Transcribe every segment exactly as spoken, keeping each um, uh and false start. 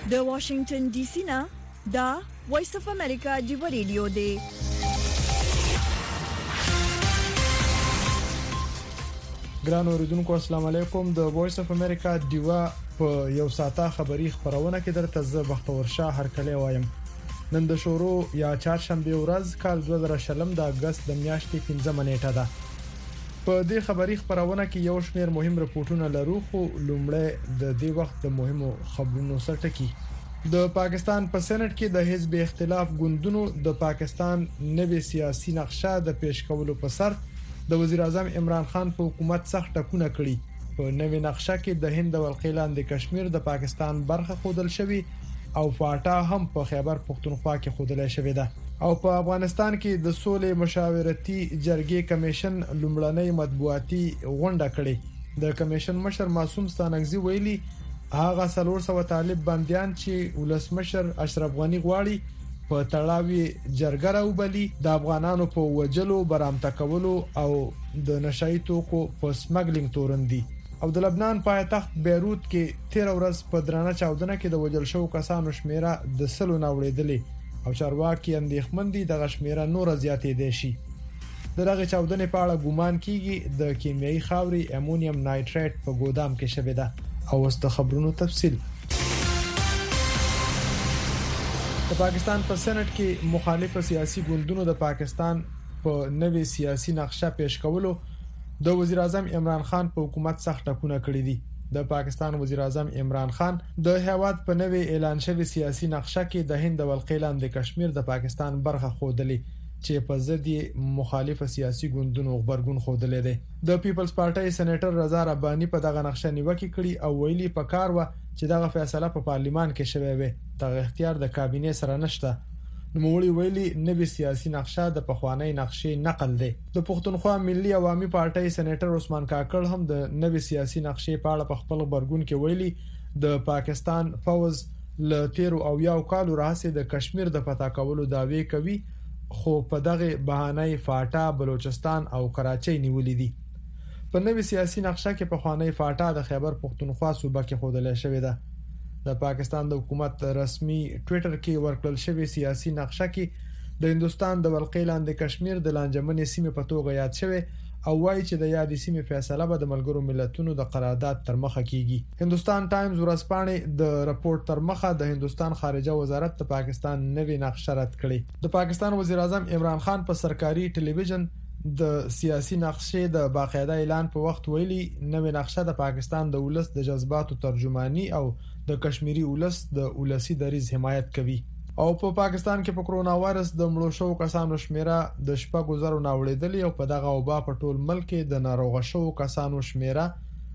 د واشنگټن ډي سي نه دا وایس اف امریکا دی ریډیو دی. ګران اوریدونکو السلام علیکم. د وایس اف امریکا دیوا په یو ساعته خبری خبرونه کې درته زه بختور شاه هرکلی وایم. نن د شورو یا چهارشنبه ورځ کال دوه زره شلم د اگست د میاشتې پنځمه نیټه ده. په دې خبری خبرونه کې یو شمېر مهم رپورټونه لرو، خو لومړی د دې وخت د مهمو خبرونو سره ټکی. د پاکستان په سېنات کې د حزب اختلاف ګوندونو د پاکستان نوې سیاسي نقشه د پیش کولو په سر د وزیر اعظم عمران خان په حکومت سخت ټکونه کړي. په نوې نقشه کې د هند او القیلاند کشمیر د پاکستان برخه خودل شوی او فاټا هم په خیبر پختونخوا کې خودل شوی ده. او په افغانستان کې د سولې مشاورتي جرګې کمیشن لومړنۍ مطبوعاتي غونډه کړې. د کمیشن مشر معصوم ستانکزی ویلي هغه څلور سوه طالب بنديان چې ولسمشر اشرف غنی غواړي په تړاوي جرګه راوبلي د افغانانو په وجلو برامته کولو او د نشئی توکو په سمګلینګ تورندي. او د لبنان پایتخت بیروت کې تیر ورځ په درانه چاودنه کې د وجل شو کسانو شمیره د سلو ناوړېدلې او چارواکي اندېښمن دي د غشمیره نور زیاتې دي شي. دغه چاودنې په اړه ګومان کیږي د کیمیاوي خاوري امونیم نایټریټ په ګودام کې شوی ده. او واست خبرونو تفصیل. د پاکستان په سېنات کې مخالف سیاسي ګوندونو د پاکستان په نوې سیاسي نقشه پیش کولو د وزیر اعظم عمران خان په حکومت سخت ټکونه کړی دي. د پاکستان وزیر اعظم عمران خان د هیواد په نوې اعلان شوی سیاسي نقشه کې د هند او القیلاند کشمیر د پاکستان برخه خودلې چې په ضد مخالف سیاسي ګوندونو خبرګون خودلې ده. د پیپلز پارټي سېنیټر رضا رباني په دغه نقشه نیوکه کړې او ویلي په کار و چې دغه فیصله په پارلیمان کې شوی وي. دغه اختیار د کابینه سره نشته. نوموړي ویلي نوې سیاسي نقشه د پخوانی نقشې نقل دی. د پښتونخوا ملي عوامي پارټي سېنیټر عثمان کاکړ هم د نوې سیاسي نقشې په اړه په خپل خبرګون کې ویلي د پاکستان فوز ل تیرو او یو کالو راځي د کشمیر د پتا کولو داوی کوي، خو په دغه بهانه فاټا بلوچستان او کراچۍ نیولې دي. په نوې سیاسي نقشه کې په خوانی فاټا د خیبر پختونخوا صوبه کې خودلې شوې ده. د پاکستان د حکومت رسمي ټوئیټر کې ورکړل شوی سیاسي نقشه کې د هندستان د ولقیلاند کشمیر د لانجمنې سیمې په توګه یاد شوی او وايي چې د یادې سیمې فیصله به د ملګرو ملتونو د قرارداد تر مخه کیږي. هندستان ټایمز ورځپاڼې د راپورټ تر مخه د هندستان خارجه وزارت د پاکستان نوې نقشه رد کړې. د پاکستان وزیر اعظم عمران خان په سرکاري ټلویزیون د سیاسي نقشې د باقاعده اعلان په وخت ویلي نوې نقشه د پاکستان د ولس د جذباتو ترجمانی او د کشمیری ولس د ولسی دریز حمایت کوي. او په پا پاکستان کې په کرونا وایرس د مړو شو کسانو شمیره د شپږو زرو ناوړېدلې او په دغه وبا په ټول ملک کې د ناروغ شو کسانو شمیره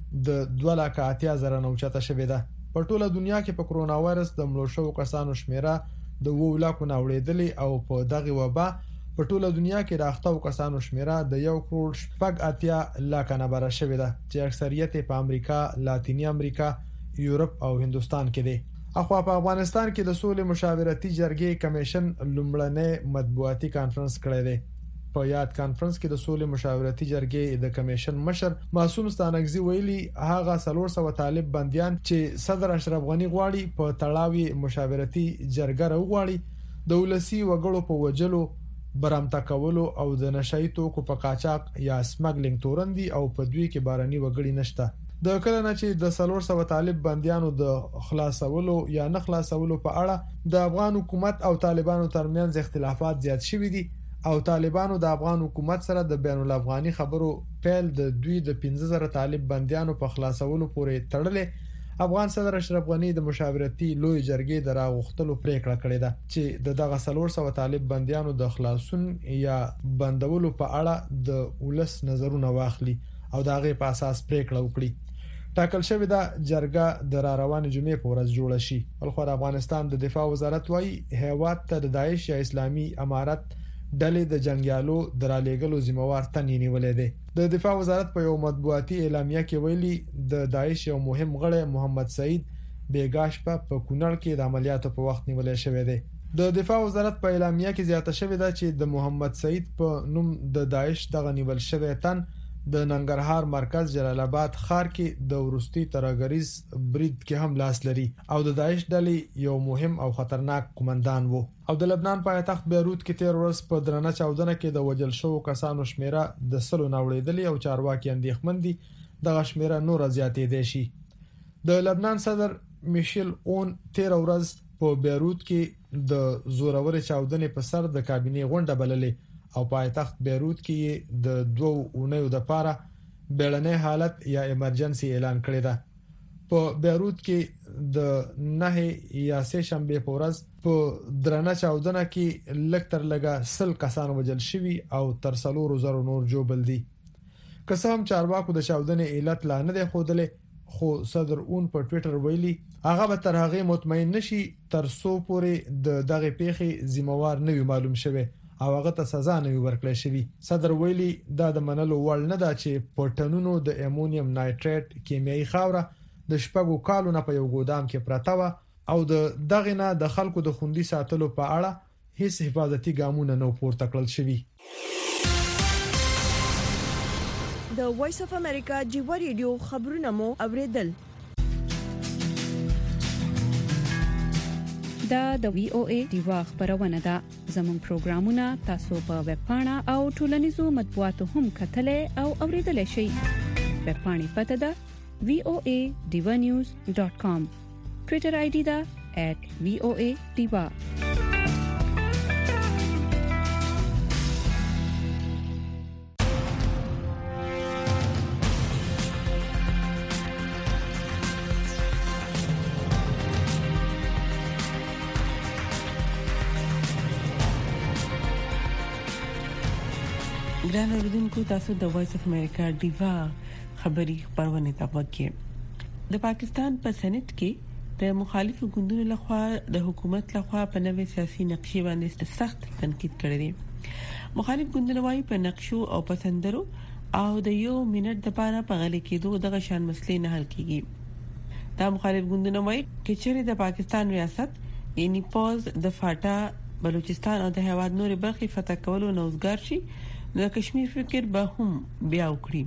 د دوه لک اتیا زره نوچته شوې ده. په ټوله دنیا کې په کرونا وایرس د مړو شو کسانو شمیره د اووه لک ناوړېدلې او په دغه وبا په ټوله دنیا کې راغتاو کسانو شمیره د یو کروڑ شپږ اتیا لک نه بره شوې ده چې اکثریت په امریکا، لاتینی امریکا، یورپ او هندستان کې دي. اخوا په افغانستان کې د سولې مشاورتي جرګې کمیشن لومړنۍ مطبوعاتي کانفرنس کړی دی. په یاد کانفرنس کې د سولې مشاورتي جرګې د کمیشن مشر معصوم ستانکزی ویلي هغه څلور سوه طالب بنديان چې صدر اشرف غنی غواړي په تړاوي مشاورتي جرګه راوغواړي د ولسی وګړو په وجلو برامته کولو او د نشئی توکو په قاچاق یا سمګلینګ تورندي او په دوی کې باراني وګړي نشته. د کله نه چې د څلور سوه طالب بنديانو د خلاصولو یا نه خلاصولو په اړه د افغان حکومت او طالبانو ترمنځ اختلافات زیات شوي دي او طالبانو د افغان حکومت سره د بین الافغاني خبرو پیل د دوی د پنځه زره طالب بنديانو په خلاصولو پورې تړلې. افغان صدر اشرف غنی د مشاورتي لوی جرګې د راغختلو پریکړه کړې ده چې د دغه څلور سوه طالب بنديانو د خلاصون یا بندولو په اړه د ولس نظرونه واخلي او دغه په اساس پریکړه وکړي. ټاکل شوی دا جرګه د را روانې جمعې په ورځ جوړه شي. بلخو د افغانستان د دفاع وزارت وايي هیواد ته د داعش یا اسلامي امارت ډلې د جنگیالو درالېګلو ذمہوار تنې نیولې ده. د دفاع وزارت په یو مطبوعاتي اعلامیه کې ویلي د داعش یو مهم غړی محمد سعید بیګاش په کونړ کې د عملیاتو په وخت نیولې شوی دی. د دفاع وزارت په اعلامیه کې زیاته شوې ده چې د محمد سعید په نوم د داعش دغه نیول شوی تن د ننګرهار مرکز جلال آباد ښار کې د ورستي ترګریز برید کې هم لاس لري او د داعش ډلې یو مهم او خطرناک قومندان وو او د لبنان پایتخت بیروت کې تیر ورځ په درنه چاودنه کې د وجل شو کسانو شمیره د سلو نوړېدلې او چارواکي اندېښمن دي د شمیره نور زیاتې دي شي. د لبنان صدر میشل اون تیر ورځ په بیروت کې د زورور چاودنې په سر د کابینې غونډه بللې او پایتخت بیروت کې د دوه اونیو د پاره بیړنۍ حالت یا ایمرجنسي اعلان کړی ده. په بیروت کې د نه یا سه شنبه په ورځ په درنه چاودنه کې لکتر لګا سل کسان وجل شوي او تر څلور زره نور جوړ دي. قسم چارواکو د چاودنې علت لا نه دی خودلې خو صدر اون په ټوئیټر ویلي هغه به تر هغه مطمئن نشي تر څو پورې د دغه پیښې ذمہوار نه وي معلوم شوی او هغه ته سزا نه ورکړل شوی. صدر ویلي دا د منلو وړ نه ده چې پټنونو د امونیم نایټریټ کیمیاوي خاوره د شپږو کالو نه په یو ګودام کې پراته و او د دغه نه د خلکو د خوندي ساتلو په اړه هیڅ حفاظتي ګامونه نه پورته کړل شوی. د وایس اف امریکا جیو ریډیو خبرونه مو اوریدل. دا د وی او ای دیوا خبرونه ده. زموږ پروګرامونه تاسو په ویب پاڼه او ټولنیزو مطبوعاتو هم کتلې او اوریدلای شئ. ویب پاڼې پته ده وی او ای diva news dot com. ټوئیټر آی ډي ده at v o a diva. ګران اوریدونکو تاسو د وایس اف امریکا دیوا خبری خبرونه تابعه. د پاکستان په سېنات کې د مخالفو ګوندونو لخوا د حکومت لخوا په نوې سیاسي نقشې باندې سخت تنقید کړی دی. مخالف ګوندونه وايي په نقشو او پسندرو او د یو منټ د پاره په غلي کېدو دغه شان مسلې نه حل کیږي. دا مخالف ګوندونه وايي چې چیرې د پاکستان ریاست یعنی پوز د فاټا بلوچستان او د هواد نور برخې فتح کولو نوزګار شي د کشمیر فکر به هم بیا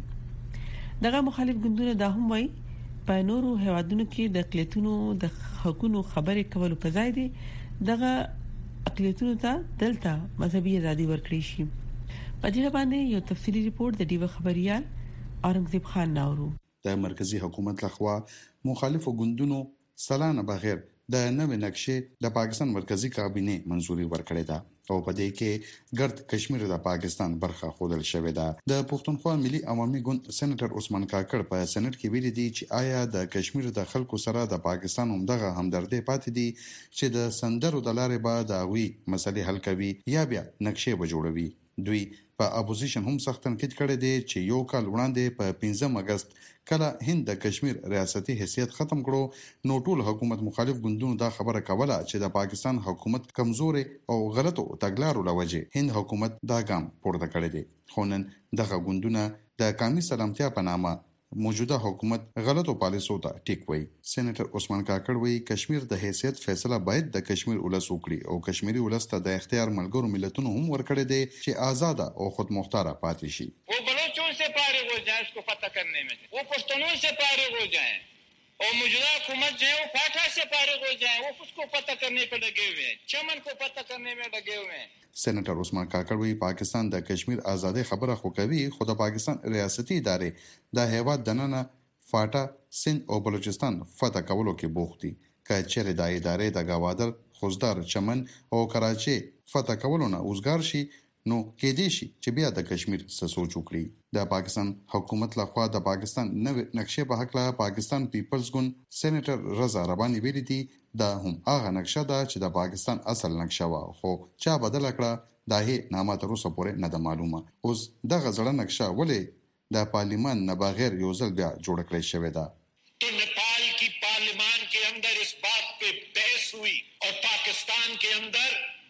وکړي. دغه مخالف ګوندونه دا هم وایي په نورو هوادونو کې د اقلیتونو د حقوقو خبرې کول په ځای دي دغه اقلیتونو ته دلته مذهبي ازادي ورکړي شي. په دې باندې یو تفصیلی ریپورت د دیو خبريال اورنګزیب خان ناورو. د مرکزی حکومت لخوا مخالفو ګوندونو سلانه بغیر د نوې نقشې د پاکستان مرکزی کابینه منزوري ورکړې ده او په دې کې ګرد کشمیر د پاکستان برخه خودل شوې ده. د پښتونخوا ملي عوامي ګوند سېنیټر عثمان کاکړ په سېنات کې ویلي دي چې آیا د کشمیر د خلکو سره د پاکستان همدغه همدردي پاتې دي چې د سندرو د لارې به د غوي مسلې حل کوي یا بیا نقشې به جوړوي. دوی په اپوزیشن هم سخت تنقید کړی دی چې یو کال وړاندې په پنځم اگست کله هند د کشمیر ریاستي حیثیت ختم کړو نو ټول حکومت مخالف ګوندونو دا خبره کوله چې د پاکستان حکومت کمزوري او غلطو تګلارو لوجه هند حکومت دا ګام پورته کړی دی. خو نن دغه ګوندونه د قومي سلامتیا په نامه موجوده حکومت غلطو پالیسو ته ټیک وای. سېنیټر عثمان کاکړ وایي کشمیر د حیثیت فیصله باید د کشمیر ولس وکړي او کشمیری ولس ته د اختیار ملګرو ملتونو هم ورکړي دي چې آزاد او خود مختار پاتې شي. वो बलोचों से फारिग हो जाए उसको फतह करने में, वो पश्तूनों से फारिग हो जाए और मौजूदा हुकूमत जो है वो फाटा से फारिग हो जाए, वो उसको फतह करने पे लगे हुए हैं, चमन को फतह करने में लगे हुए हैं. سېنیټر عثمان کاکړ وایي پاکستان د کشمیر ازادي خبره خو کوي خو د پاکستان ریاستي ادارې د هیواد دننه فاټا سند او بلوچستان فتح کولو کې بوخت دي. که چیرې د ادارې د گوادر خوزدار چمن او کراچي فتح کولو نه اوسګار شي نو کې دي شي چې بیا د کشمیر څه سوچ وکړي. د پاکستان حکومت لخوا د پاکستان نوې نقشې په حق له پاکستان پیپلز ګوند سېنیټر رضا رباني ویلي دي دا هم هغه نقشه ده چې د پاکستان اصل نقشه و خو چا بدل کړه دا هي نامه تر اوسه پورې نه ده معلومه. اوس دغه ځړه نقشه ولې د پارلیمان نه بغیر یو ځل بیا جوړ کړی شوې ده. तो नेपाल की पार्लियामान के अंदर इस बात पे बहस हुई और पाकिस्तान के अंदर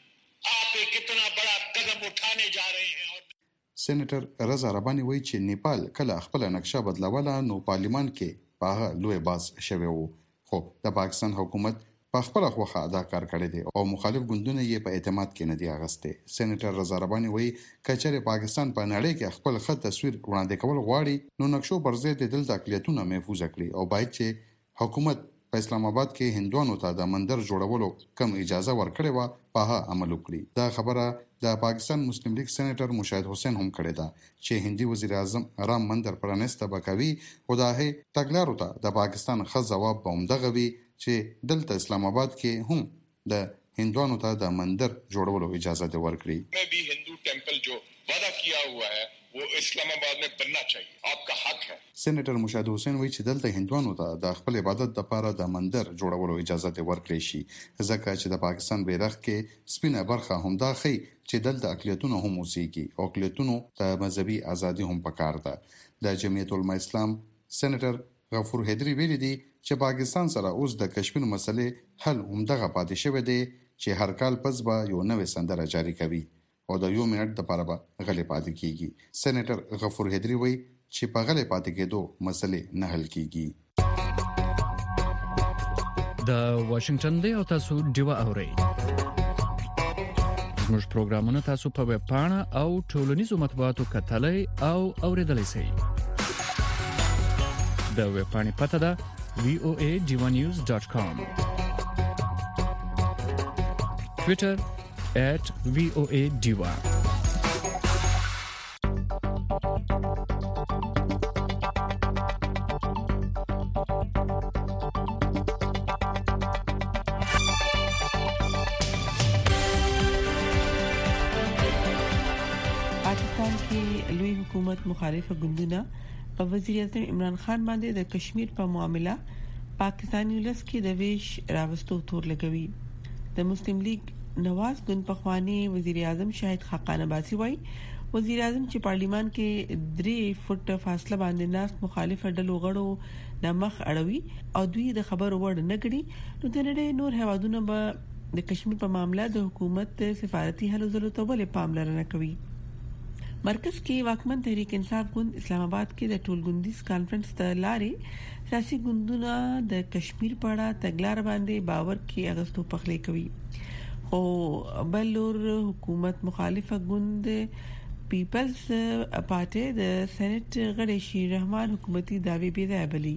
आप एक कितना बड़ा कदम उठाने जा रहे हैं. سېنیټر رضا رباني وایي چې نیپال کله خپل نقشه بدلوله نو پارلیمان کې په لوی باس شوی وو خو د پاکستان حکومت په خپل خوخه ادا کار کړی دی او مخالف ګوندونه یې په اعتماد کې نه دی اغسته. سېنیټر رضا رباني وایي کچره پاکستان په نړۍ کې خپل خط تصویر وړاندې کول غواړي نو نقشو پر ضد دلته اقلیتونه محفوظ کړي او باید چې حکومت په اسلام آباد کې هندوانو ته د مندر جوړولو کم اجازه ورکړې و په هغه عمل وکړي. دا خبره د پاکستان مسلم لیگ سېنیټر مشاهد حسین هم کړی دا چې هندي وزیر اعظم رام مندر پرانسته بکوي او دا هي تګلارو ته د پاکستان خاص جواب بومدغه وی چې دلته اسلام آباد کې هم د هندوانو ته د مندر جوړولو اجازه ده ورکړي. میں بھی ہندو ٹیمپل جو وعدہ کیا ہوا ہے وہ اسلام آباد میں بننا چاہیے, آپ کا حق ہے. سېنیټر مشاهد حسین وایي چې دلته هندوانو ته د خپل عبادت لپاره د مندر جوړولو اجازه ده ورکړي شي ځکه چې د پاکستان بیرغ کې سپینه برخه هم دا خي چې دلته اقلیتونه هم اوسېږي او اقلیتونو ته مذهبي ازادي هم پکار ده. د جمعیت العلماء اسلام سېنیټر غفور حیدری ویلي دي چې پاکستان سره اوس د کشمیر مسلې حل همدغه پاتې شوی دی چې هر کال پس به یو نوې سندره جاری کوي او د یو منټ د لپاره به غلې پاتې کیږي. سېنیټر غفور حیدری وایي چې په غلې پاتې کېدو مسلې نه حل کیږي. د واشنگټن دی او تاسو دیوا اورئ. زموږ پروګرامونه تاسو په ویب پاڼه او ټولنیزو مطبوعاتو کتلای او اوریدلای شئ. د ویب پاڼې پته ده وی او ای ډیوا نیوز ډاټ کام. Twitter at V O A Diva. پاکستان کې لوی حکومت مخالفه ګوندونه په وزیر اعظم عمران خان باندې د کشمیر په معاملہ پاکستاني ولس کې د ویش راوستو تور لګوي. د مسلم لیگ نواز ګوند په خواني وزیر اعظم شاهد خاقان عباسي وایي وزیر اعظم چې پارلیمان کې درې فوټ فاصله باندې ناس مخالف ډلو غړو د مخ اړوي او دوی د خبرو وړ نه کړي نو د نړۍ نور هوادونه به د کشمیر په معاملہ د حکومت سفارتي هلو ځلو ته ولې پاملرنه کوي. مرکز کې واکمن تحریک انصاف ګوند اسلام آباد کې د ټولګوندیز کانفرنس ته لارې سیاسي ګوندونه د کشمیر په اړه تګلار باندې باور کې اغستو پخلې کوي او بلور حکومت مخالفه ګوند پیپلز پارټي د سېنات غړي شیر رحمان حکومتي داوی بیا بلی.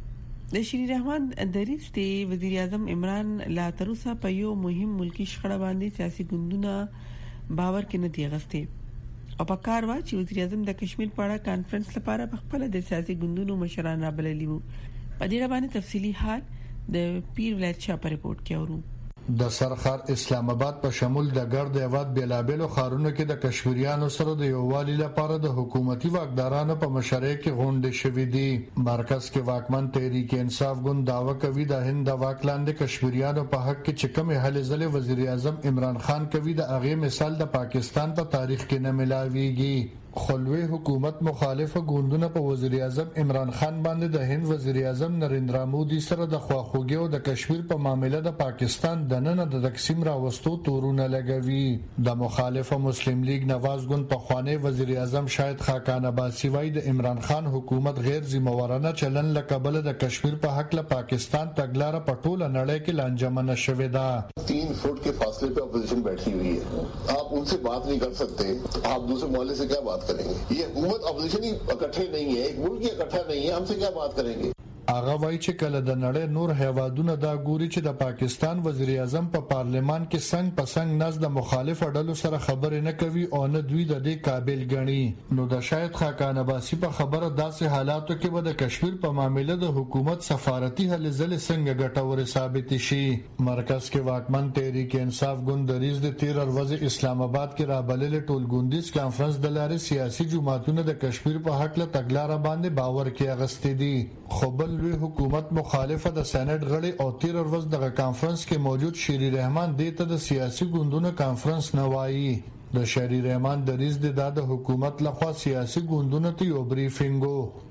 د شیر رحمان دریس دی وزیر اعظم عمران لا تروسا په یو مهم ملکی شخړه باندې سیاسي ګوندونه باور کې نه دی غسته او په کار وا چې وزیر اعظم د کشمیر په اړه کانفرنس لپاره په خپل د سیاسي ګوندونو مشران رابللي وو. په دې باندې تفصيلي حال د پیر ولایت شاه په ریپورت کې اورو. د سرخر اسلام آباد په شمول د ګرد هیواد بیلابلو خارونو کې د کشمیریانو سره د یووالي لپاره د حکومتي واکدارانو په مشرۍ کې غونډې شوې دي. مرکز کې واکمن تحریک انصاف ګوند داوا کوي د هند د واکلاندې کشمیریانو په حق کې چې کومه هلې ځلې وزیر اعظم عمران خان کوي د هغه مثال د پاکستان په تاریخ کې نه ملاويږي. خلوی حکومت مخالفه ګوندونه په وزیر اعظم عمران خان باندې د هند وزیر اعظم نریندرا مودي سره د خواخوږي او د کشمیر په معاملې د پاکستان د نن د تقسیم راوستو تورونه لګوي. د مخالفه مسلم لیگ نواز ګوند په خواني وزیر اعظم شاهد خاقان عباسي وایي د عمران خان حکومت غیر ذمہوارانه چلن لقبل د کشمیر په حق له پاکستان تګلاره په ټوله نړۍ کې لانجمنه شوې ده. तीन फुट के फासले पे अपोजिशन बैठी हुई है, आप उनसे बात नहीं कर सकते, आप दूसरे मोहल्ले से क्या बात करेंगे? ये हुकूमत अपोजिशन ही इकट्ठे नहीं है, एक मुल्क ही इकट्ठा नहीं है, हमसे क्या बात करेंगे? هغه وایي چې کله د نړۍ نور هیوادونه دا ګوري چې د پاکستان وزیر اعظم په پا پارلمان کې څنګه په څنګه ناز د مخالف ډلو سره خبرې نه کوي او نه دوی د دې قابل ګڼي نو د شاهد خاقان عباسي په خبره داسې حالاتو کې به د کشمیر په معاملې د حکومت سفارتي هلې ځلې څنګه ګټورې ثابت شي. مرکز کې واکمن تحریک انصاف ګوند د ریز د تیر ورځ اسلام آباد کې رابلل ټولګوندیز کانفرنس د لارې سیاسي جماعتونو د کشمیر په حق له تګلارې باندې باور کې اغستې دي. خو بل لوی حکومت مخالفه د سېنات غړي او تیر ورځ د کانفرنس کې موجود شیر رحمان دته د سیاسي ګوندونو کانفرنس نه وایي. د شیر رحمان د ریز د د حکومت لخوا سیاسي ګوندونو ته یو بریفینګو मैं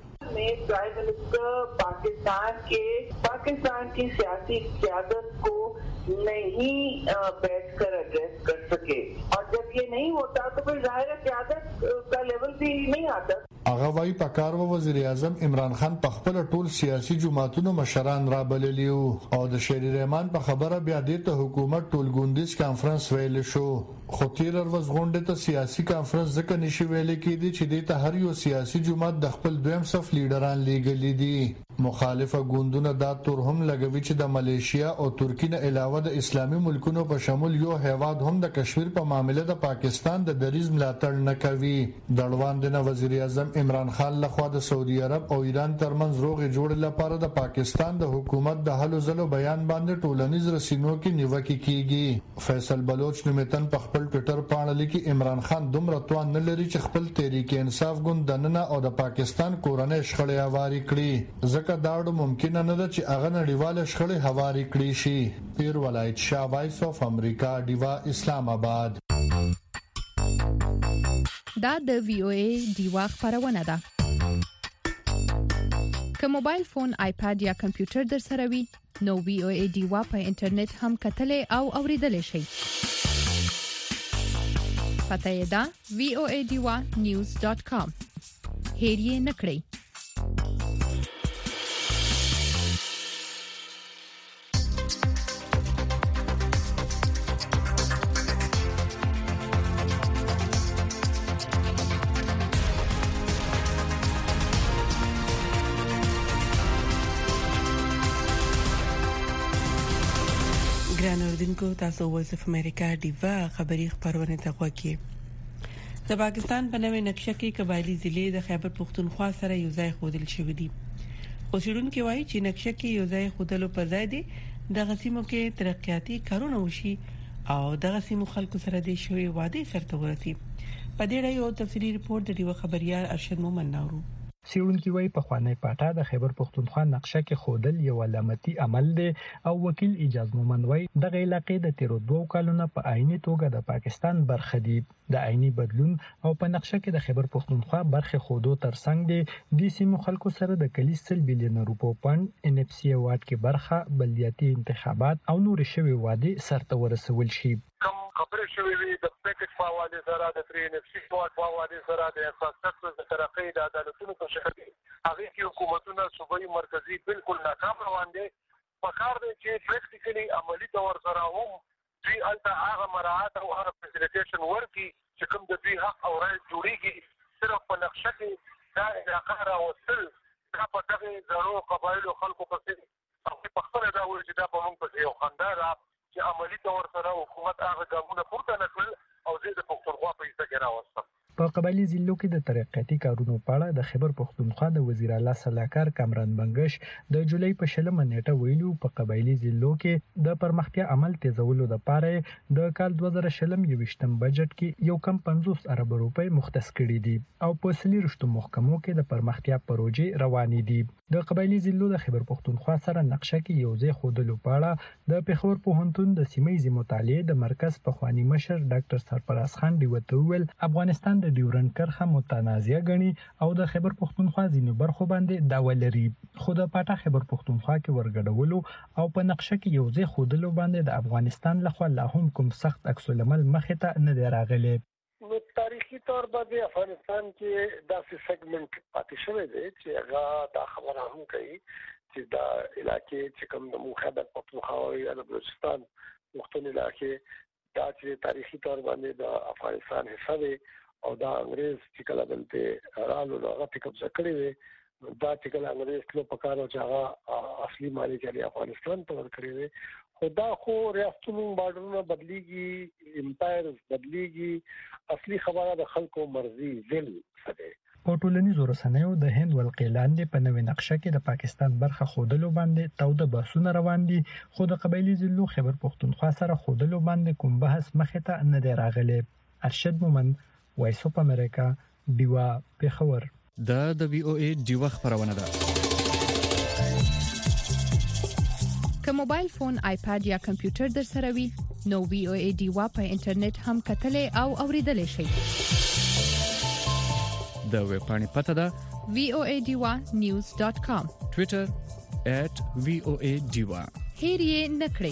में प्राइम मिनिस्टर पाकिस्तान के पाकिस्तान की सियासी क़यादत को नहीं बैठकर एड्रेस कर सके और जब ये नहीं होता तो फिर जाहिर है क़यादत का लेवल भी नहीं आता। هغه وايي په کار و وزیر اعظم عمران خان په خپل ټول سیاسي جماعتونو مشران را بللی او د شهر رحمان په خبره بیا د حکومت ټولګوندیز کانفرنس ویل شو خو تیر ورځ غونډه ته سیاسي کانفرنس ځکه نشي ویل کېدی چې د ته هر یو سیاسي جماعت د خپل دویم صف لیډران لیږلي دي مخالفه ګوندونه دا تور هم لګوي چې د ملیشیا او ترکی نه علاوه د اسلامي ملکونو په شمول یو هیواد هم د کشمیر په معاملې د پاکستان د دریز ملاتړ نه کوي دړوان د وزیر اعظم عمران خان لخوا د سعودي عرب او ایران ترمنځ روغې جوړې لپاره د پاکستان د حکومت د حل زلو بیان باندې ټولنیز رسنیو کې نیوکه کیږي فیصل بلوچ نومتن په خپل ټوئیټر باندې لیکي عمران خان دومره توان نه لري چې خپل تحریک انصاف ګوند دننه او د پاکستان کورنۍ شخړې هواري کړي ځکه دا ډول ممکن نه ده چې هغه نړیواله شخړې هواري کړي شي پیر ولایت شاه وایس اف امریکا دیوا اسلام آباد دا د وی او ای دیوا خبرونه ده که موبایل فون آیپاد یا کمپیوټر در سره وي نو وی او ای دیوا په انټرنیټ هم کتلې او اوریدلې شي پته یې ده وی او ای دیوا نیوز ډاٹ کام هیر یې نکړئ کو تاسو وایس اف امریکا دیوا خبری خبرونه ته وکی د پاکستان په نوې نقشه کې قبایلی ضلع د خیبر پختونخوا سره یو ځای خودل شوې دي اوسیدونکو وایي چې نقشه کې یو ځای خودلو په ځای دي د غسیمو کې ترقیاتي کارونه وشي او د غسیمو خلکو سره د شوی وعده سره ورسي په دې اړه یو تفصیلی ریپورت د دیو خبريال ارشد مومن نورو سیړونکو وی په خوانی پاټا د خیبر پختونخوا نقشه کې خودل یو علامتي عمل دی او وکیل اجازه مومن وی د علاقې د تیرو دوه کالونو په عیني توګه د پاکستان برخه دی د عیني بدلون او په نقشه کې د خیبر پختونخوا برخه خودو ترڅنګ دی د سیمو خلکو سره د کلیسل بلین روپو پاند ان اف سی وارد کې برخه بلدیاتي انتخابات او نور شوی وعده سرته ورسول شي کوم خبره شوې وي د پیکج په حواله سره د تری ان اف سی په حواله سره د انفراستراکچر د ترقی د عدالتونو په شکل هغه کې حکومتونه صوبایي مرکزی بالکل ناکام روان دي په کار دي چې پریکټیکلی عملی تور سره هم دوی الته هغه مراعات او هغه فیسیلیټیشن ورکي چې کوم د دوی حق او رائے جوړیږي صرف په نقشه کې دا علاقه راوستل دا په دغه زړو قبایلو خلکو په څیر په خپل دا وایي چې دا په موږ په یو خندار چې عملی تور سره حکومت هغه ګامونه پورته نکړل او زه د پښتونخوا په ایسه کې راوستم په قبایلی ضلعو کې د ترقیاتي کارونو په اړه د خیبر پختونخوا د وزیر اعلی صلاحکار کامران بنگش د جولای په شلمه نیټه ویلو په قبایلی ضلعو کې د پرمختیا عمل تیزولو لپاره د کال دوه زره شلم یوشتم بجټ کې یو کم پنځوس ارب روپۍ مختص کړي دي او په سلی رښتو محکمو کې د پرمختیا پروژې روانې دي د قبایلی ضلعو د خیبر پختونخوا سره نقشه کې یو ځای خودلو په اړه د پیښور پوهنتون د سیمې مطالعې د مرکز په خوانی مشر ډاکټر سرفراز خان دی وته ویل افغانستان د ډیورنډ کرښه متنازعه غني او د خیبر پختونخوا ځینو برخو باندې دا ولري خو د پاټا خیبر پختونخوا کې ورګډولو او په نقشه کې یو ځای خودلو باندې د افغانستان لخوا لا هم کوم سخت عکس العمل مخې ته نه دی راغلی نو تاریخي طور باندې افغانستان کې داسې سیګمنټ پاتې شوی دی چې هغه دا خبره هم کوي چې دا علاقې چې کوم د خیبر پختونخوا او د بلوچستان مختلف علاقې دا چې تاریخي طور باندې د افغانستان حصہ دی او دا انګريز چې کله دلته رالو هغه په قبضه کړی وي دا چې کله انګريز له پکارو چې هغه اصلي مالک دی افغانستان ته ورکړی وي خدا خو ریاستونو بارډرونه بدليږي امپایر بدليږي اصلي خبره د خلکو مرزي ځل سره په ټولنیزو رسنیو د هند ولقې لاندې په نوې نقشه کې د پاکستان برخه خودلو باندې توده بحثونه روان دي خو د قبایلی ضلعو خیبر پختونخوا سره خودلو باندې کوم بحث مخې ته نه دی راغلی ارشد مومن وایس اف امریکا دیوا پیښور دا د وی او ای دیوا خبرونه ده که موبایل فون آیپاد یا کمپیوټر در سره وي نو وی او ای دیوا په انټرنیټ هم کتلې او اوریدلې شي د ویب پاڼې پته ده وی او ای ډیوا نیوز ډاٹ کام ټوئیټر ایٹ وی او ای ډیوا هیر یې نکړئ.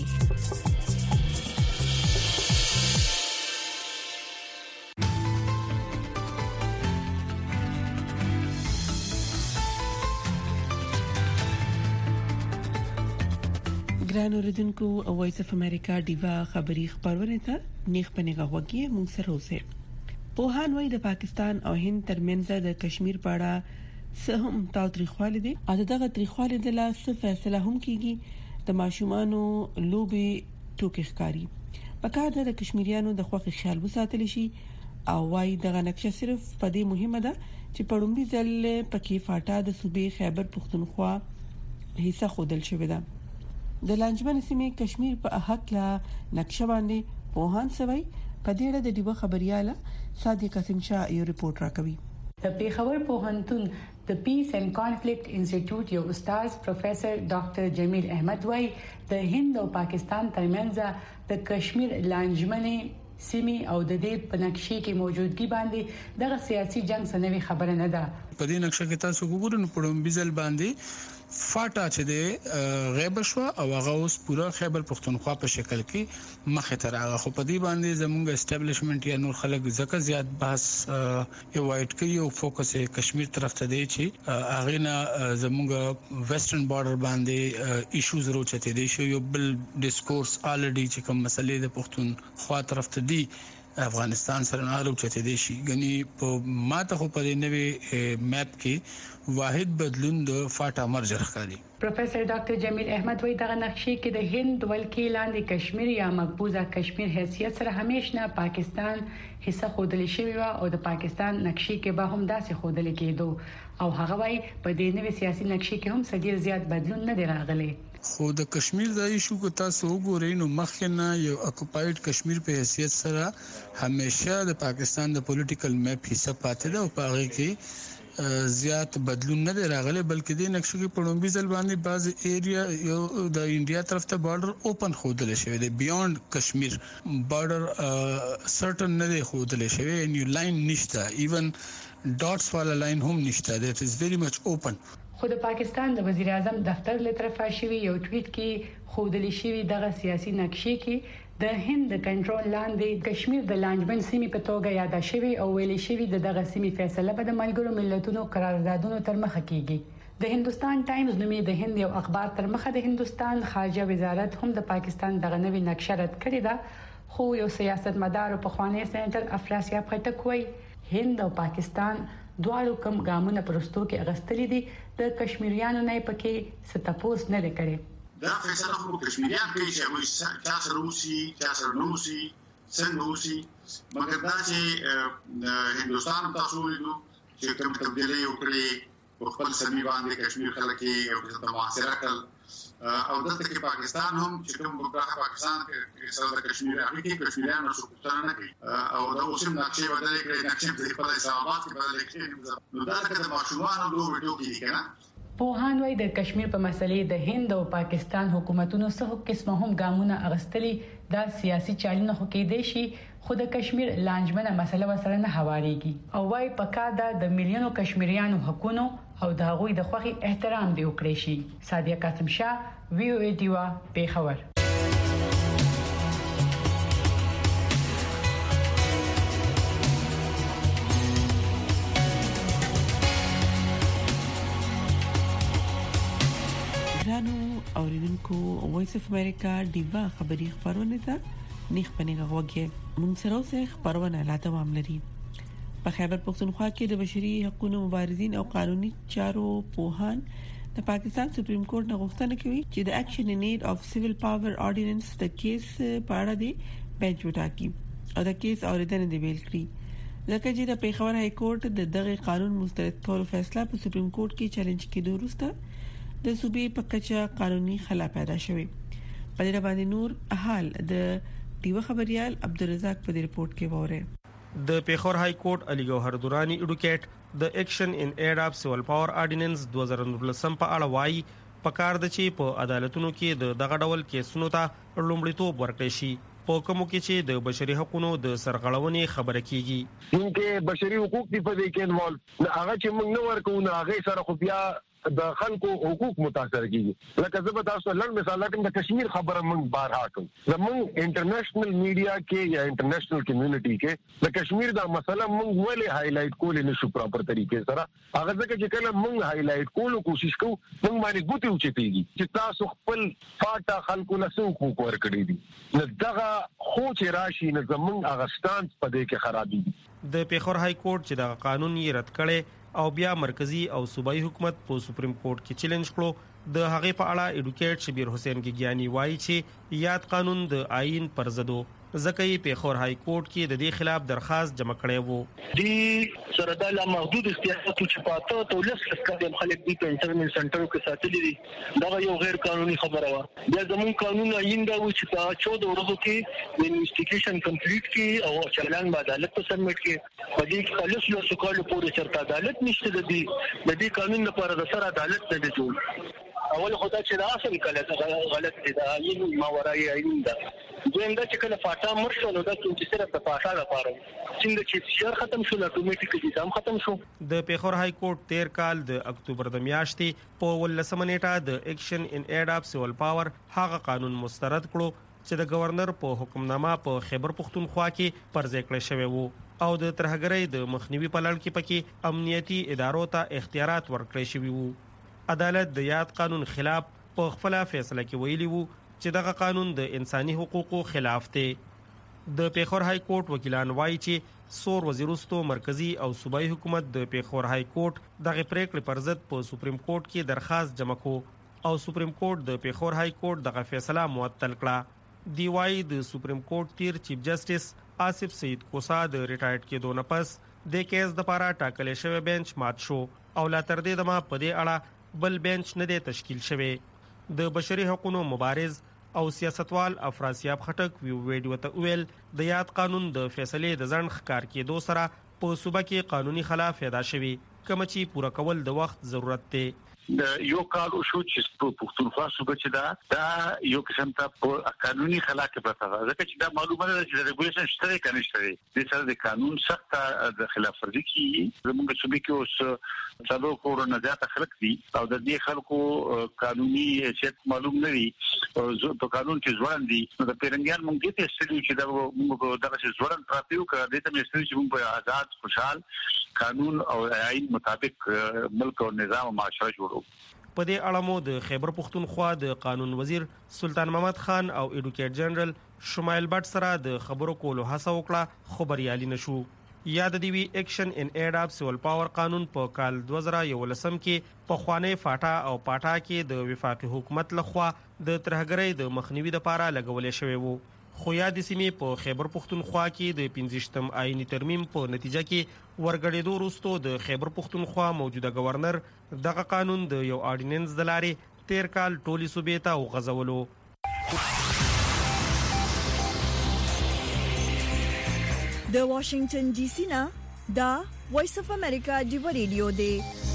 ګران اوریدونکو وایس اف امریکا ډیوا خبری خبرونه ته نیخ پنیغه وګي مونږ سره اوسه. پوهان وای د پاکستان او هند ترمنځ د کشمیر په اړه سهم تاریخوالي دي. اته دغه تاریخوالي د لا څه فیصله هم کیږي د ماشومانو لوبي ټوکې ښکاری. پکاره د کشمیریانو د خوخي خیال وساتل شي او وای دغه نقشه صرف په دې مهمه ده چې پړومبي ځل پکې فاټا د صوبې خیبر پختونخوا حصہ خودل شوی ده. د لانجمن سیمې کشمیر په حق لا نقشه باندې پوهان سوي په دې اړه د ډیوه خبرياله صادق قاسم شاه یو رپورت راکوي. د پیښور پوهنتون د پیس اینڈ کانفلیکټ انسټیټیوټ یو استاد پروفیسور ډاکټر جمیل احمد وای د هند او پاکستان ترمنځ د کشمیر لانجمنې سیمې او د دې په نقشې کې موجودګي باندې دغه سیاسي جنگ سنوي خبره نه ده. په دې نقشه کې تاسو وګورئ نو پړم بيزل باندې فاټا چې د غیب شو او هغه اوس پورا خیبر پختونخوا په شکل کې مخه تر هغه خو په دې باندې زموږ اسټابلیشمنت یا نور خلک زکه زیات بحث یو وایټ کوي او فوکس کشمیر طرف ته دی چې هغه نه زموږ ویسټرن بارډر باندې ایشوز روچته دي شو یو بل ډیسکورس الریډي چې کوم مسلې د پختونخوا طرف ته دي افغانستان سره نه روچته دي شي غني په ماته خو په دې نوې میپ کې واحد بدلون د فاټا مرجر ښکاري. پروفیسور ډاکټر جمیل احمد وایي دا نقشې کې د هند ولکې لاندې کشمیر یا مقبوضه کشمیر حیثیت سره همیشه پاکستان حصہ خودل شوی و او د پاکستان نقشې کې به هم داسې خودل کېدو او هغه وایي په دې نوې سیاسي نقشې کې هم سړي زیات بدلون نه دی راغلی. خو د کشمیر د ایشو کو تاسو وګورئ نو مخکنه یو اکوپاید کشمیر په حیثیت سره همیشه د پاکستان د پولیټیکل میپ حصہ پاتې ده او پاره کې زیات بدلون نه دی راغلی بلکې د نقشې کې پړومبي ځل باندې بعض ایریا یو د انډیا طرف ته بارډر اوپن خودل شوی دی بیاند کشمیر بارډر سرټن نه دی خودل شوی ان یو لاین نشته ایون ډاټس والا لاین هم نشته دیٹ از ویری مچ اوپن. خو د پاکستان د وزیر اعظم دفتر له طرفه شوی یو ټویټ کې خودلی شوی دغه سیاسي نقشې کې د هند د کنټرول لاندې کشمیر د لانجمن سیمې په توګه یاد شوی او ویل شوی د دغه سیمې فیصله به د ملګرو ملتونو قراردادونو تر مخه کیږي. د هندستان ټایمز نومي د هند یو اخبار تر مخه د هندستان خارجه وزارت هم د پاکستان دغه نوې نقشه رد کړې ده خو یو سیاستمدار په خوانی سېنټر افراسیاب خټک وایي هند او پاکستان دواړو کم ګامونه پرستو کې اغستلې دي د کشمیریانو نه پکې ستپوس نه لري. دا فیصله خو کشمیریان کوي چې وایي چې روسي چې روسي څنګه روسي مګر دا چې هندستان تاسو وینئ چې کوم تبدیلي وکړي په خپل سیمه باندې کشمیر خلک یې په معاصره کړ او دلته کې پاکستان هم چې کوم وګړه پاکستان کې سره کشمیر هغه کې کشمیریانو څخه پوښتنه نه کوي او دا اوس هم نقشې بدلې کړې نقشې په خپل حسابات کې بدلې کړې نو دا د ماشومانو دوه ویډیو کې کنه. پوهان وایي د کشمیر په مسلې د هند او پاکستان حکومتونو څخه قسمه هم ګامونه اغستلي دا سیاسي چالونه خو کې دي شي خود کشمیر لانجمنه مسله وسره نه هواريږي او وايي پکا دا د میلیونو کشمیریانو حقوقو او د هغوی د خوخي احترام دی وکړي شي. صادق قاسم شاه وی او ای ډیوا پیښور. اوریدونکو وایس اف امریکا ډیوا خبری خبرونه ده نیخ پنیغه وګه مونږ سره اوسه خبرونه لا دوام لري. په خیبر پختونخوا کې د بشري حقوقو مبارزین او قانوني چارو پوهان د پاکستان سپریم کورټ نه غوښتنه کوي چې د اکشن ان نیډ اف سیویل پاور اورډیننس د کیس په اړه دی بنچ وټاکي او د کیس اوریدنه دی ویل کړی ځکه چې د پیښور های کورټ د دغه قانون مسترد کولو فیصله په سپریم کورټ کې چیلنج کېدو وروسته د صوبې په کچه قانوني خلا پیدا شوه. په دې باندې نور حال د دیو خبريال عبدالرزاق په ریپورت کې وره. د پیښور های کورټ علي ګوهر دوراني اډوکیټ د اکشن ان ایډ اف سیویل پاور اورډیننس دوه هزار نولس په اړه وایي پکار د چی په عدالتونو کې د دغه ډول کیسونو ته لومړیتوب ورکړي شي په کومو کې چې د بشري حقوقو د سرغړونې خبره کیږي چې بشري حقوق په دې کې انوالو هغه چې موږ نو ورکو نه هغه سره خو بیا د خلکو حقوق متاثر کیږي لکه زه به تاسو لړ مثال لکه د کشمیر خبره موږ بارها کوو زموږ انټرنیشنل میډیا کې یا انټرنیشنل کمیونټي کې د کشمیر دا مسله موږ ولې هایلایټ کولې نشو پراپر طریقې سره هغه ځکه چې کله موږ هایلایټ کولو کوشش کوو موږ باندې ګوتې اوچتېږي چې تاسو خپل فاټا خلکو له څو حقوق ورکړي دي نو دغه خو چې راشي نه زموږ اغستان په دې کې خرابېږي د پیښور های کورټ چې د قانون یې رد کړي او بیا مرکزی او صوبایي حکومت په سپریم کورټ کې چیلنج کړو د هغې په اړه ایډوکیټ شبیر حسین ګیانی وایي چې یاد قانون د آئین پر ضد و ځکه یې پیښور های کورټ کې د دې خلاف درخواست جمع کړی وو د سردال محدود اختیارات چې پاته تولس کډم خلک دي په انټرنیټ سنټرو کې ساتلي دي دا یو غیر قانوني خبره و بیا زموږ قانون آئین دا و چې په چودہ ورځو کې د انویسټیګیشن کمپلیټ کې او چلان به عدالت ته سبمیټ کې په دې کې خالص له سکول پورې چرته عدالت نشته د دې د دې قانون لپاره د سر عدالت نه دی جوړ اول خدای چې دا اصل کله غلط دي دا آئین ماورای آئین دا دویم دا چې کله فاټا مرشو نو دا چې صرف د فاټا لپاره څنګه چې سیار ختم شو اتوماتیکلی دام ختم شو د پیښور های کورټ تیر کال د اکتوبر د میاشتې په ولسمه نیټه د ایکشن ان ایډ اف سیول پاور هغه قانون مسترد کړو چې د گورنر په حکمنامه په خیبر پختونخوا کې پرځای کړی شوی وو او د ترهګرۍ د مخنیوي په لړ کې پکې امنیتي ادارو ته اختیارات ورکړی شوی وو عدالت د یاد قانون خلاف په خپل فیصله کې ویلي وو چې دغه قانون د انساني حقوقو خلاف دی د پیښور های کورټ وکیلان وایي چې سور وزیرستو مرکزی او صوبایي حکومت د پیښور های کورټ دغه پریکړې پر ضد په سپریم کورټ کې درخواست جمع کو او سپریم کورټ د پیښور های کورټ دغه فیصله معطل کړه دی وایي د سپریم کورټ تیر چیف جسټس آصف سعید کوسا د ریټایرډ کېدو نه پس د کیس د لپاره ټاکل شوی بنچ مات شو او لا تر دې دمه په دې اړه بل بنچ نه دی تشکیل شوی د بشري حقوقو مبارز او سیاستوال افراسیاب خټک ویو ویډیو ته ویل د یاد قانون د فیصلې د ځنډ ښکار کېدو سره په صوبه کې قانوني خلاف پیدا شوی کوم چې پوره کول د وخت ضرورت دی د یو کال شو چې په پښتونخوا صوبه چې دا دا یو قسم ته په قانوني خلا کې پراته ده ځکه چې دا معلومه ده چې د ریګولیشن شته کنه شته د سره د قانون سخت د خلاف ورزي کې زموږ صوبې کې اوس څلو کورونه زیاته خلک دي او د دې خلکو قانوني حیثیت معلوم نه وي په قانون کې ځوړن دي نو د پیرنګیان موږ دې ته ستړي چې دا موږ دغه ځوړن پراپیو کړه دې ته مستری چې موږ په آزاد خوشحال قانون او آئین مطابق ملک او نظام او معاشره جوړو په دې اړه مو د خیبر پختونخوا د قانون وزیر سلطان محمد خان او ایډوکیټ جنرال شمایل بټ سره د خبرو کولو هڅه وکړه خو بریالي نشو یاد دی وی ایکشن ان ایډ اف سیول پاور قانون په کال دوه زره یولسم کې په خوانی فاټا او پاټا کې د وفاقي حکومت لخوا د ترهګرۍ د مخنیوي لپاره لګولې شوی وو خو یاد سیمې په خیبر پختونخوا کې د پنځشتم آئینی ترمیم په نتیجه کې ورګړېدو وروسته د خیبر پختونخوا موجوده گورنر دغه قانون د یو آرډیننس د لارې تیر کال ټولي صوبې ته وغځولو د واشنگټن ډي سي نه دا وایس اف امریکا دی ریډیو دی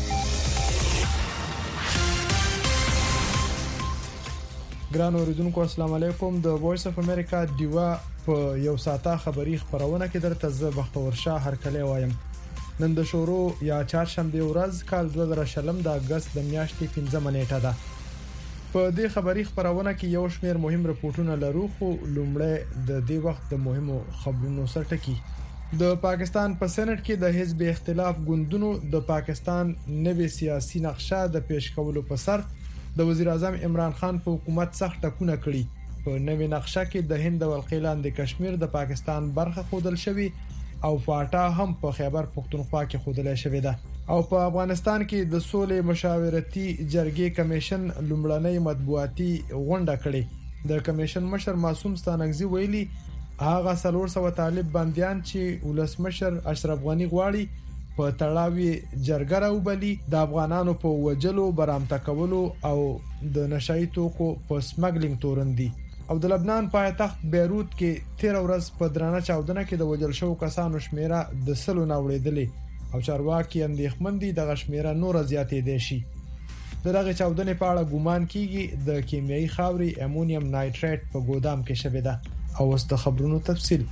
ګران اوریدونکو السلام علیکم د وایس اف امریکا دیوا په یو ساعته خبری خبرونه کې درته زه بختور شاه هرکلی وایم نن د شورو یا چهارشنبه ورځ کال دوه زره شلم د اگست د میاشتې پنځمه نیټه ده په دې خبری خبرونه کې یو شمېر مهم رپورټونه لرو خو لومړی د دې وخت د مهمو خبرونو سره ټکی د پاکستان په سېنات کې د حزب اختلاف ګوندونو د پاکستان نوې سیاسي نقشه د پیش کولو په سر د وزیر اعظم عمران خان په حکومت سخت ټکونه کړی په نوې نقشه کې د هند او القیلان د کشمیر د پاکستان برخه خودل شوی او فاټا هم په خیبر پختونخوا کې خودل شوی ده او په افغانستان کې د سولې مشاورتي جرګې کمیشن لومړنۍ مطبوعاتي غونډه کړې د کمیشن مشر معصوم ستانګزي ویلي هغه څلور سوه طالب بنديان چې ولسمشر اشرف غنی غواړي په تړاوي جرګه راوبلي د افغانانو په وجلو برامته کولو او د نشایي توکو په سمګلینګ تورندي او د لبنان پایتخت بیروت کې تیر ورځ په درانه چاودنه کې د وجل شو کسانو شمیره د سلو ناوړېدلې او چارواکي اندېښمن دي د شمیره نور زیاتې دي شي دغه چاودنې په اړه ګومان کیږي د کیمیاوي خاوري امونیم نایټریټ په ګودام کې شوې ده او اوس د خبرونو تفصيل.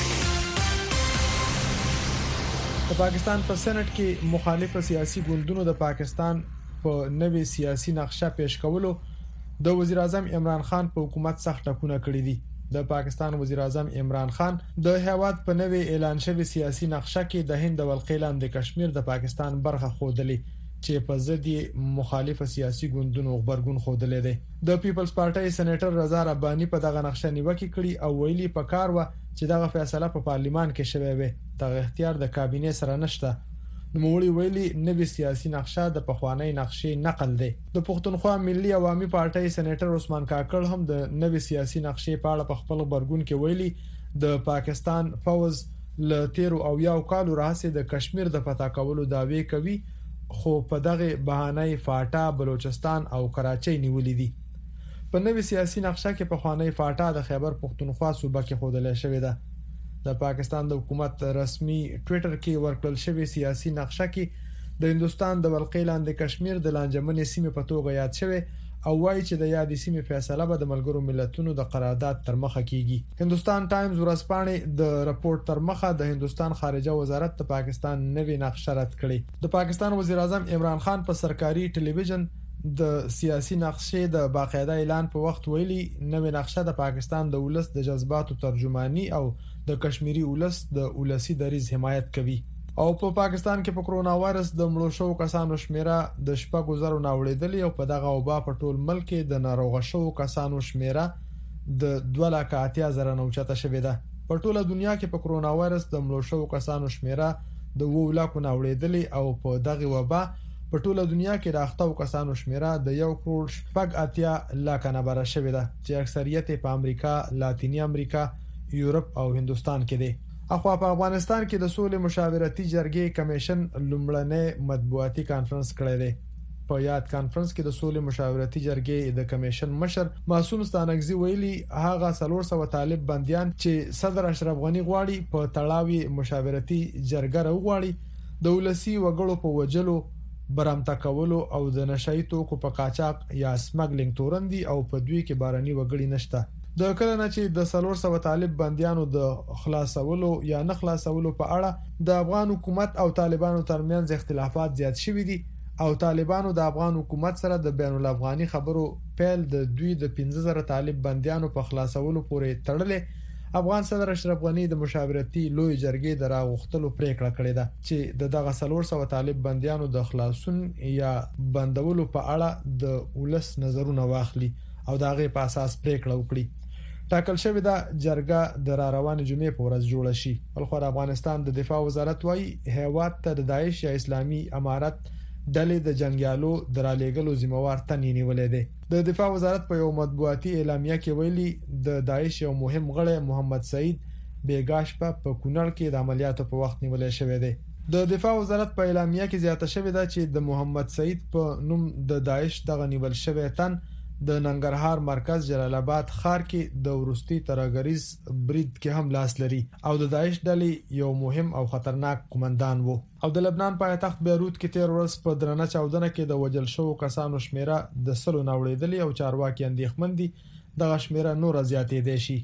د پاکستان په سېنات کې مخالف سیاسي ګوندونو د پاکستان په نوې سیاسي نقشه پیش کولو د وزیر اعظم عمران خان په حکومت سخت ټکونه کړی دي. د پاکستان وزیر اعظم عمران خان د هیواد په نوې اعلان شوی سیاسي نقشه کې د هند او القیلان د کشمیر د پاکستان برخه خوده چې په ضد مخالف سیاسي ګوندونو خبرګون خوده دي. د پیپلز پارټي سېنیټر رضا رباني په دغه نقشه نیوکه کړې او ویلي په کار و چې دغه فیصله په پارلیمان کې شوه وي. دغه اختیار د کابینې سره نشته. نوموړي ویلي نوې سیاسي نقشه د پخوانی نقشې نقل دی. د پښتونخوا ملي عوامي پارټي سېنیټر عثمان کاکړ هم د نوې سیاسي نقشې په اړه په خپل خبرګون کې ویلي د پاکستان فوز ل تیرو او یو کالو راهسه د کشمیر د فتح کولو داوی کوي، خو په دغه بهانه فاټا، بلوچستان او کراچۍ نیولې دي. په نوې سیاسي نقشه کې په خوانی فاټا د خیبر پښتونخوا صوبه کې خوده شوې ده. د پاکستان د حکومت رسمي ټوئیټر کې ورکړل شوی سیاسي نقشه کې د هندستان د ولقیلان د کشمیر د لانجمنې سیمې په توګه یاد شوی او وایي چې د یادې سیمې فیصله به د ملګرو ملتونو د قرارداد تر مخه کیږي. هندستان ټایمز ورځپاڼې د راپور تر مخه د هندستان خارجه وزارت د پاکستان نوې نقشه رد کړې. د پاکستان وزیر اعظم عمران خان په سرکاري ټلویزیون د سیاسي نقشې د باقاعده اعلان په وخت ویلي نوې نقشه د پاکستان د ولس د جذباتو ترجمانی او د کشمیری ولس د ولسی دریز حمایت کوي. او په پا پاکستان کې په کرونا وایرس د مړو شو کسانو شمیره د شپږو زرو ناوړېدلې او په دغه وبا په ټول ملک کې د ناروغ شو کسانو شمیره د دوه لک اتیا زره نو چته شوې ده. په ټوله دنیا کې په کرونا وایرس د مړو شو کسانو شمیره د وو لک ناوړېدلې او په دغه وبا په ټوله دنیا کې راغتو کسانو شمیره د یو کروڑ شپږ اتیا لک نه بره شوې ده چې اکثریت په امریکا، لاتینی امریکا، یورپ او هندستان کې دي. اخو په افغانستان کې د سولې مشاورتي جرګې کمیشن لومړنی مطبوعاتي کانفرنس کړی دی. په یاد کانفرنس کې د سولې مشاورتي جرګې د کمیشن مشر معصوم ستانکزي ویلي هغه څلور سوه طالب بنديان چې صدر اشرف غنی غواړي په تړاوي مشاورتي جرګه راوغواړي د ولسی وګړو په وجلو، برامتا کولو او د نشئی توکو په قاچاق یا سمګلینګ تورندي او په دوی کې باراني وګړي نشته. د کله نه چې د څلور سوه طالب بنديانو د خلاصولو یا نه خلاصولو په اړه د افغان حکومت او طالبانو ترمنځ اختلافات زیات شوي دي او طالبانو د افغان حکومت سره د بین الافغاني خبرو پیل د دوی د پنځه زره طالب بنديانو په خلاصولو پورې تړلې. افغان صدر اشرف غنی د مشاورتي لوی جرګې د راغختلو پریکړه کړې ده چې د دغه څلور سوه طالب بنديانو د خلاصون یا بندولو په اړه د ولس نظرونه واخلي او دغه په اساس پریکړه وکړي. ټاکل شوی دا جرګه د را روانې جمعې په ورځ جوړ شي. بلخو افغانستان د دفاع وزارت وايي هیواد ته د داعش یا اسلامي امارت ډلې د جنگیالو درالېګلو ذمہوار تنې نیولې ده. د دفاع وزارت په یو مطبوعاتي اعلامیه کې ویلي د داعش یو مهم غړی محمد سعید بیګاش په کونړ کې د عملیاتو په وخت نیولې شوی دی. د دفاع وزارت په اعلامیه کې زیاته شوې ده چې د محمد سعید په نوم د داعش دغه نیول شوی تن د ننګرهار مرکز جلال آباد ښار کې د ورستي ترګریز برید کې هم لاس لري او د داعش ډلې یو مهم او خطرناک قومندان وو. او د لبنان پایتخت بیروت کې تیر ورځ په درنه چاودنه کې د وجل شو کسانو شمیره د سلو ناوړېدلې او چارواکي اندېښمن دي دغه شمیره نور زیاتې دي شي.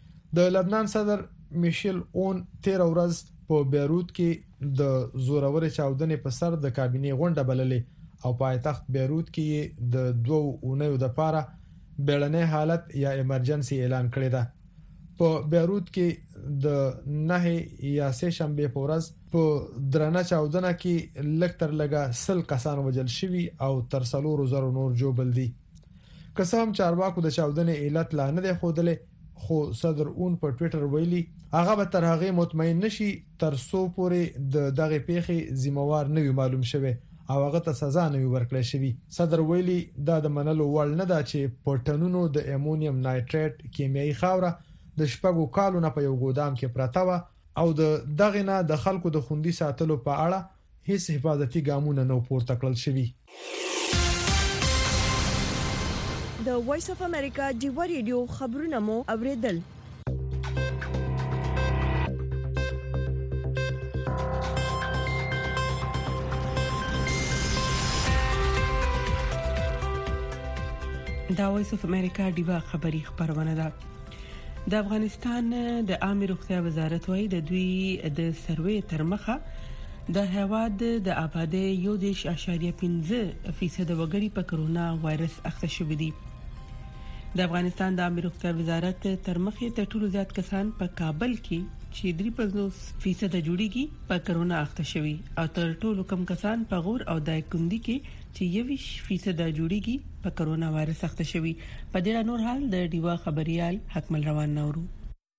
د لبنان صدر میشل اون تیر ورځ په بیروت کې د زورور چاودنې په سر د کابینې غونډه بللې او پایتخت بیروت کې د دوه اونیو د پاره بیړنی حالت یا ایمرجنسي اعلان کړی ده. په بیروت کې د نه یا سه شنبه په ورځ په درنه چاودنه کې لکتر لګا سل کسان وجل شوي او تر څلور زره نور جوړل دي. قسم چارواکو د چاودنې علت لا نه دی خودلې، خو صدر اون په ټوئیټر ویلي هغه به تر هغه مطمئن نشي تر څو پورې د دغه پیښې ذمہوار نه وي معلوم شوی او هغه ته سزا نه ورکړل شوی. صدر ویلي دا د منلو وړ نه ده چې پټنونو د امونیم نایټریټ کیمیاوي خاوره د شپږو کالو نه په یو ګودام کې پراته و او د دغه نه د خلکو د خوندي ساتلو په اړه هیڅ حفاظتي ګامونه نه پورته کړل شوی. د وایس اف امریکا دیو ریډیو خبرونه مو اوریدل. دا وایس اف امریکا دیو خبری خبرونه ده. د افغانستان د عامه روغتیا وزارت وايي د دوی د سروې ترمخه د هواد د آبادی یو دیش اشاریه پنځه فیصد وګړي په کرونا وایرس اخته شوي دي. د افغانستان د عامه روغتیا وزارت ترمخه تر ټولو زیات کسان په کابل کې چې درې پنځوس فیصد جوړیږي په کرونا اخته شوي او تر ټولو کم کسان په غور او دایکندي کې چې یویش فیصد جوړیږي په کرونا وایرس اخته شوي. په دې نور حال د ډیوا خبريال حکمل روان نورو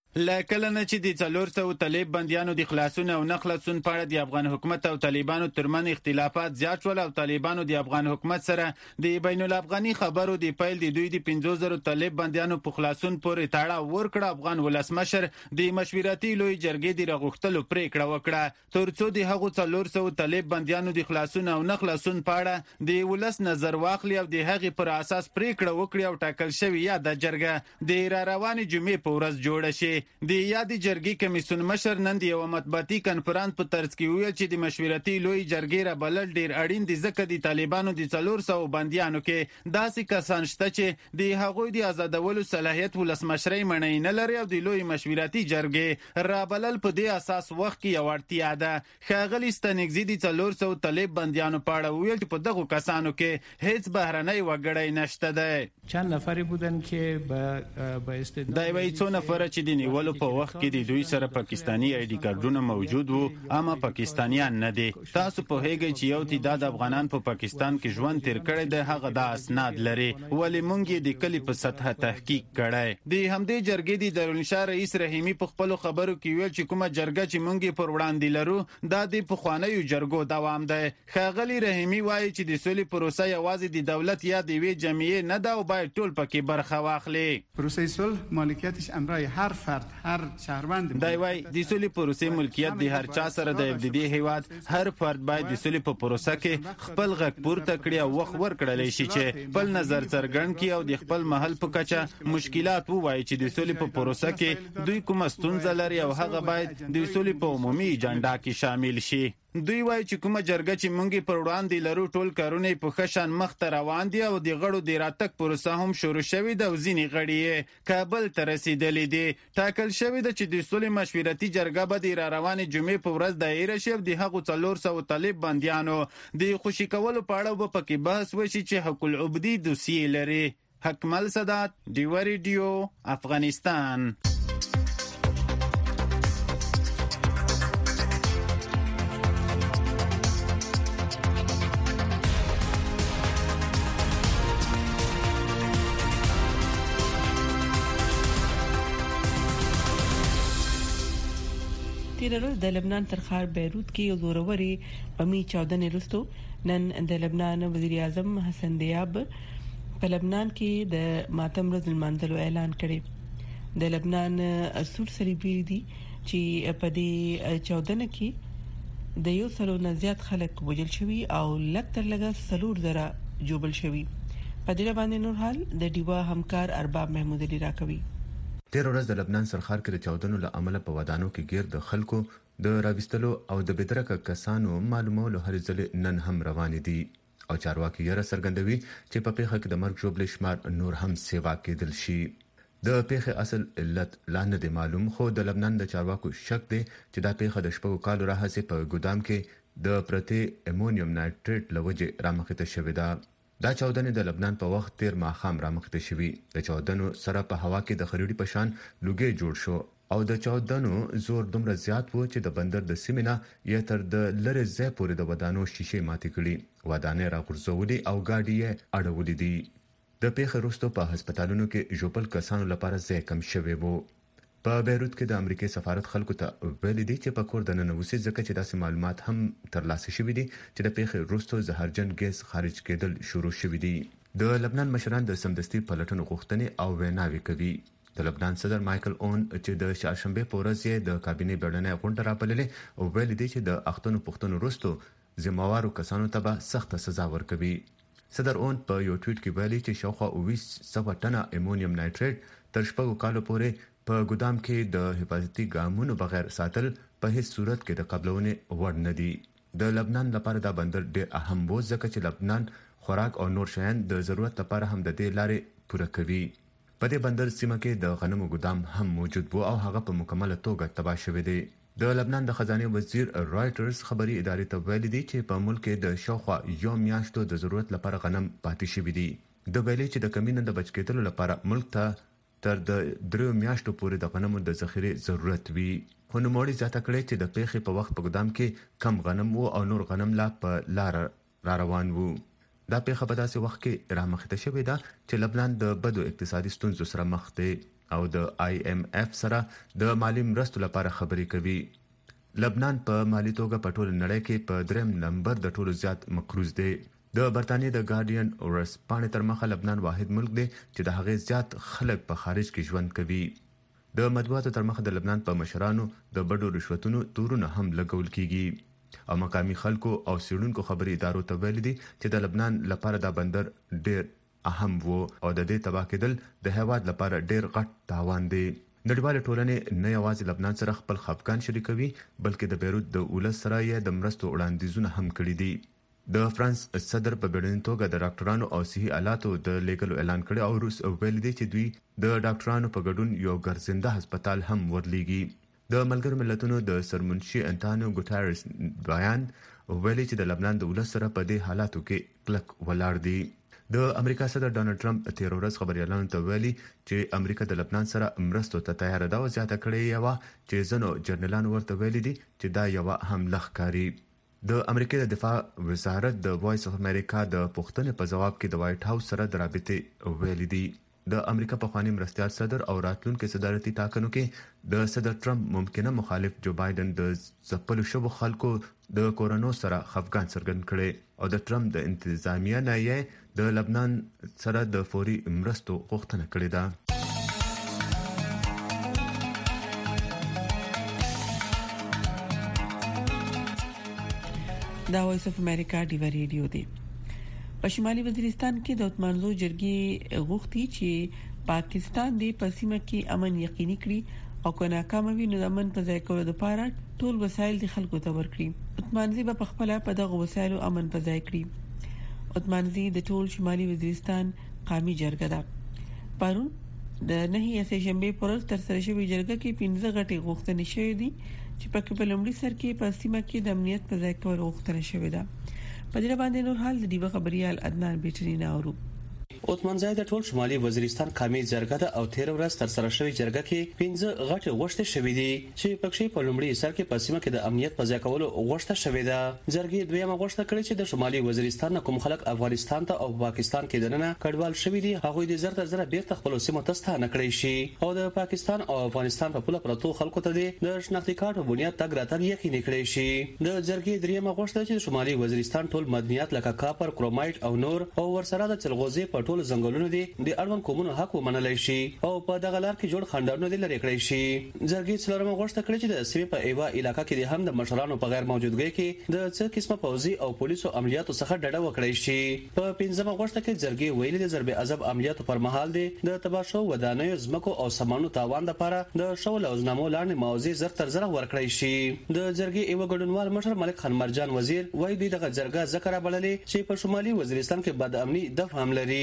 لکه نه چې د څلور سوه طالب بنديانو د خلاصون او نخلاصون په اړه د افغان حکومت او طالبانو ترمن اختلافات زیات شول او طالبانو د افغان حکومت سره د بین الافغاني خبرو د پیل د دوی د پنځوس زره طالب بنديانو په خلاصون پورې تړاو ورکړ. افغان ولسمشر د مشورتي لوی جرګې د رغښتلو پریکړه وکړه ترڅو د هغو څلور سوه طالب بنديانو د خلاصون او نخلاصون په اړه د ولس نظر واخلي او د هغې پر اساس پریکړه وکړي او ټاکل شوی یا د جرګه د را روانې جمعې په ورځ جوړه شي. د یادې جرګې کمیسیون مشر نن د یو مطبوعاتي کنفرانس په ترڅ کې ویل چې د مشورتي لوی جرګې را بلل ډیر اړین دي ځکه د طالبانو د څلور سوه بنديانو کې داسې کسان شته چې د هغوی د آزادولو صلاحیت ولسمشرۍ منع نه لري او د لوی مشورتي جرګې را بلل په دې اساس وخت کې یو اړتیا ده. ښاغلي ستانکزي د څلور سوه طالب بنديانو په اړه ویل چې په دغو کسانو کې هیڅ بهرنی وګړی نشته ده. چند نفری بودن که به به استدلال دا وایي څو نفر چې د نیولو په وخت کې د دوی سره پاکستانی آی ډي کارډونه موجود وو اما پاکستانیان نه دي. تاسو په هیګي چې یو تعداد افغانان په پاکستان کې ژوند تیر کړي د هغه د اسناد لري ولی مونږ د کلی په سطح تحقیق کړي. د همدې جرګې د دارالانشا رئیس رحیمی په خپل خبرو کې ویل چې کومه جرګه چې مونږ پر وړاندې لرو دا د پخوانیو جرګو دوام دی. ښاغلي رحیمی وایي چې د سولې پروسه یوازې د دولت یا د وی جمعیت نه ده او باید ټول پکې برخه واخلي. پروسه صلح مالکیتش امرای هر فرد هر شهروند دی وای د سولې پروسې ملکیت د هر چا سره د د دې هیواد هر فرد باید د سولې په پروسه کې خپل غږ پورته کړي او وخت ورکړل شي چې خپل نظر څرګند کړي او د خپل محل په کچه مشکلات ووایي چې د سولې په پروسه کې دوی کومه ستونزه لري او هغه باید د سولې په عمومي اجنډا کې شامل شي. دوی وایي چې کومه جرګه چې مونږ پر وړاندې لرو ټول کارونه په خشن مخ ته روان دي او د غړو د راتګ پروسه هم شروع شوې ده او ځینې غړي کابل ته رسیدلې دي. ټاکل شوې ده چې د سولې مشورتي جرګه به د را روانې جمعې په ورځ دایره شي او د هغو څلور سوه طالب بندیانو د خوشي کولو په اړه به پکې بحث وشي چې حق العبدي دوسیې لري. حکمل سادات ډیوا ریډیو افغانستان. تیرل د لبنان تر ښار بیروت کې یو زوروري بمي چاودنې وروسته نن د لبنان وزیر اعظم حسن دیاب په لبنان کې د ماتم ورځ لمانځلو اعلان کړی. د لبنان اصول سریبي دي چې په دې چاودنه کې د یو سلو نه زیات خلک وژل شوي او لږ تر لږه څلور زره جوړل شوي. په دې باندې نور حال د ډیوا همکار ارباب محمود علي راکوي. تیر ورځ د لبنان سرخار کې د چاودنو له امله په ودانو کې غیر د خلکو د راوستلو او د بدرکه کسانو معلومولو هر ځل نن هم روان دي او چارواکي یې سرګندوي چې په پیښه کې د مرګ جوړل شمار نور هم سیوا کېدل شي. د پیښه اصل علت لا نه دی معلوم خو د لبنان د چارواکو شک دی چې دا پیښه د شپږو کالو راهیسې په ګودام کې د پرته امونیم نایټریټ لوجه رامخته شوې ده. دا چاودنې د لبنان په وخت تیر ماخام رامخته شوې. د چاودنو سره په هوا کې د خریړي پشان لوګي جوړ شو او د چاودنو زور دومره زیات وو چې د بندر د سیمه یا تر د لری ځای پورې د ودانو شیشه ماتې کړي. ودانې راغورځولې او گاډي یې اړولې دي. د پیښې وروسته په هسپتالونو کې ژوبل کسانو لپاره ځای کم شوی وو. په بیروت کې د امریکای سفارت خلکو ته ویل دي چې په کور د ننوسي ځکه چې داسې معلومات هم ترلاسه شوي دي چې د پیښې وروسته زهرجن ګیس خارج کېدل شروع شوي دي. د لبنان مشران د سمدستي پلټنو غوښتنې او ویناوي کوي. د لبنان صدر مایکل اون چې د چهارشنبه په ورځ یې د کابینې بیړنۍ غونډه راپللې او ویل دي چې د اختونو پښتنو وروسته ذمہوارو کسانو ته به سخت سزا ورکوي. صدر اون په یو ټویټ کې ویلي چې شاوخوا اوه سوه ټنه امونیم نایټریټ تر شپږو کالو پورې په ګودام کې د حفاظتي ګامونو بغیر ساتل په هیڅ صورت کې د قبلونې وړ نه دي. د لبنان لپاره دا بندر ډېر اهم و ځکه چې لبنان خوراک او نور شیان د ضرورت لپاره هم د دې لارې پوره کوي. په دې بندر سیمه کې د غنمو ګدام هم موجود وو او هغه په مکمله توګه تباه شوی دی. د لبنان د خزانه وزیر رائټرز خبري ادارې ته ویلي دي چې په ملک کې د شاوخوا یو میاشتو د ضرورت لپاره غنم پاتې شوی دي. د ویلي چې د کمینه د بچ کېدلو لپاره ملک ته تر د دریو میاشتو پورې د غنمو د ذخیره ضرورت وي. خو نوموړي زیاته کړې چې د پیښې په وخت په ګدام کې کم غنم وو او نور غنم لا په لار را روان وو. دا پیښه په داسې وخت کې رامخته شوې ده چې لبنان د بدو اقتصادي ستونزو سره مخ دی او د آی ایم اف سره د مالی مرستو لپاره خبرې کوي. لبنان په مالی توګه په ټول نړۍ کې په دریم نمبر د ټولو زیات مقروض دی. د برتانیې د ګارډین ورسپانې تر مخه لبنان واحد ملک دی چې د هغې زیات خلک په خارج کې ژوند کوي. د مطبوعاتو تر مخه د لبنان په مشرانو د بډو رشوتونو تورونه هم لګول کیږي او مقامي خلکو او سیړونکو خبري ادارو ته ویل دي چې د لبنان لپاره دا بندر ډیر اهم وو او د دې تباه کېدل د هیواد لپاره ډیر غټ تاوان دی. نړیواله ټولنه نه یوازې لبنان سره خپل خفقان شریکوي بلکې د بیروت د ولس سره یې د مرستو وړاندیزونه هم کړي دي. د فرانس صدر په بیړنۍ توګه د ډاکټرانو او صحي آلاتو د لیږلو اعلان کړی او روس ویل دي چې دوی د ډاکټرانو په ګډون یو ګرځنده هسپتال هم ورلېږي. د ملګرو ملتونو د سرمنشي انټانیو ګوتریس بیان ویلي چې د لبنان د ولس سره په دې حالاتو کې کلک ولاړ دي. د امریکا صدر ډانلډ ټرمپ تیر ورځ خبريالانو ته ویلي چې امریکا د لبنان سره مرستو ته تیار ده او زیاته کړې یو چې زنو جرنالانو ورته ویلي دي چې دا یو حمله ښکاري. د امریکا د دفاع وزارت د وایس اف امریکا د پښتنې په جواب کې د وایټ هاوس سره د رابطې ویلي دي. د امریکا په خواني مرستيال صدر او راتلونکو صدارتي ټاکنو کې د صدر ټرمپ ممکنه مخالف جو بایدن د ځپلو شوو خلکو د کورونو سره خفقان څرګند کړي او د ټرمپ د انتظامیه نه یې د لبنان سره د فوري مرستو غوښتنه کړې ده. دا وایس اف امریکا ډیو ریډیو دی. په شمالي وزیرستان کې د عثمانزو جرګې غوښتي چې پاکستان د پسیمه کې امن یقیني کړي او که ناکام وي نو د امن په ځای کولو لپاره ټول وسایل د خلکو ته ورکړي. عثمانزي په خپل په دغه وسایلو امن په ځای کړي. عثمانزي د ټول شمالي وزیرستان قومي جرګه ده. پرون د نهي سهشنبه پرز تر سره شوی جرګه کې پنځه غټي غوښتنې شوې دي چې په کې په لومړي سر کې په سیمه کې د امنیت په ځای کول غوښتنه شوې ده. په دې باندې نور حال د دیو خبريال عدنان بیٹری ناورو. عثمانزی د ټول شمالي وزیرستان قومي جرګه د او تیر ورځ تر سره شوی جرګه کې پنځه غټ غوښته شوې دي چې پکې په لومړي سر کې په سیمه کې د امنیت په ځای کولو غوښته شوې ده. جرګې دویمه غوښته کړې چې د شمالي وزیرستان کوم خلک افغانستان ته او پاکستان کې دننه کډوال شوي دي هغه د زر تر زر بیرته خپل سیمه ته ستانه کړی شي او د پاکستان او افغانستان په پوله پروتو خلکو ته د شناختی کارت په بنیاد تګ راتګ یقیني کړی شي. د جرګې دریمه غوښته چې شمالي وزیرستان ټول مدنیات لکه کاپر کرومایټ او نور او ورسره د چلغوزي په ټول ځنګلونو دي د اړوند قومونو حق ومنلای شي او په دغه لار کې جوړ خندانونه د لری کړی شي. جرګې څلورمه غوښته کړې چې د سیمې په ایوا علاقې کې د هم د مشرانو په غیر موجودګۍ کې د څه قسمه پوځي او پولیسو عملیاتو څخه ډډه وکړای شي. په پنځمه غوښته کې جرګې ویلي د ضرب عذاب عملیاتو پر مهال د تباشو ودانیو زمکو او سامانو تاوان لپاره د شول او زنامو لاندې موضوع زر تر زر ورکړی شي. د جرګې ایوا ګډونوال مشر ملک خان مرجان وزیر وایي د دغه جرګه ذکر بللې چې په شمالي وزیرستان کې بد امني د فهم لري.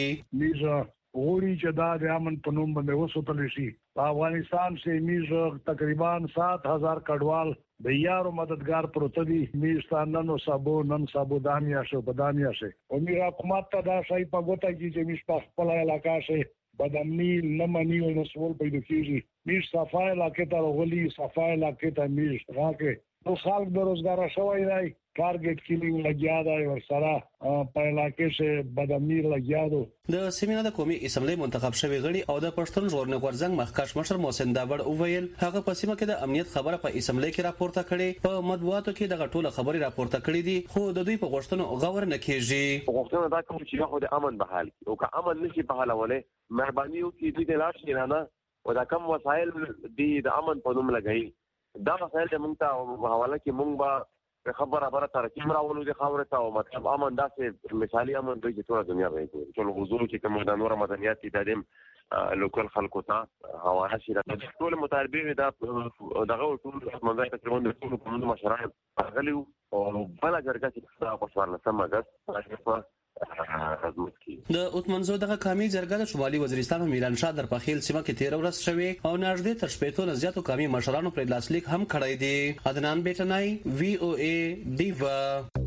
غوړي چې دا د امن په نوم باندې وسوتل شي. په افغانستان کې میز تقریبا سات هزار کډوال د یارو مددگار پروت دي. میستان نن سبو نن سبو دامیا شو بدامیا شي او می حکومت ته دا شي په ګوته کې چې میش په خپل علاقہ شي بدامنی لمنی او رسول پیدا کیږي. میش صفای علاقې ته غولي صفای علاقې ته میش راکې نو خلک د روزګار شوی دی. ټارګټ کیلینګ لګیا دی ورسره په علاقې کې بدامنی لګیا دی. د سیمینار د قومي اسمبلی منتخب شوی غړي او د پښتون ژغورنې غورځنګ مخکښ مشر محسن داوړ اوویل هغه په سیمه کې د امنیت خبره په اسمبلی کې راپورته کړي. په مطبوعاتو کې دغه ټوله خبري راپورته کړي دي خو د دوی په غوښتنو غور نه کیږي. غوښتنه دا کوم چې خو د امن بحال او که امن نشي بحالوله مهرباني وکړي دې لاش نه نه او دا کم وسایل دي د امن په نوم لګایي. دا وسایل د مونږ ته حواله کې مونږ به خبره خبره تر کیمرا راولو د خبره ته او مطلب امن داسې مثالي امن دوی چې ټول دنیا به ټول حضور چې کوم د نور مدنيات تدیم لوکل خلکو ته حواله شي. ټول مطالبه دا دغه ټول منځای تقریبا د ټول قانون مشران غلیو او بل جرګه چې په څوارلسمه اگست راځي خدمت کی. د اوتمنزو دغه قامي جرګه د شمالي وزیرستان میران شاه در پخیل سیمه کې تیر ورځ شوی او نږدې تر شپږ نه زیاتو قامي مشرانو پر لاسلیک هم کړی دی. عدنان بیٹنای وی او ای دیوا.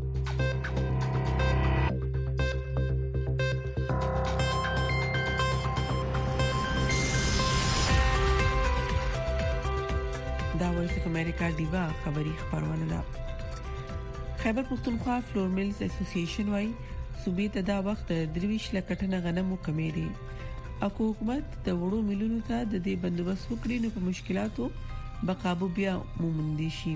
دا وایس اف امریکا دیوا خبری خبرونه ده. خیبر پختونخوا فلور ملز اسوسییشن وايي صوبې ته دا وخت درویش لکټنه غنمو کمې دي. اكو حکومت د وړو ملونو ته د دې بندوبست وکړي نو په مشکلاتو بقابو بیا مومندي شي.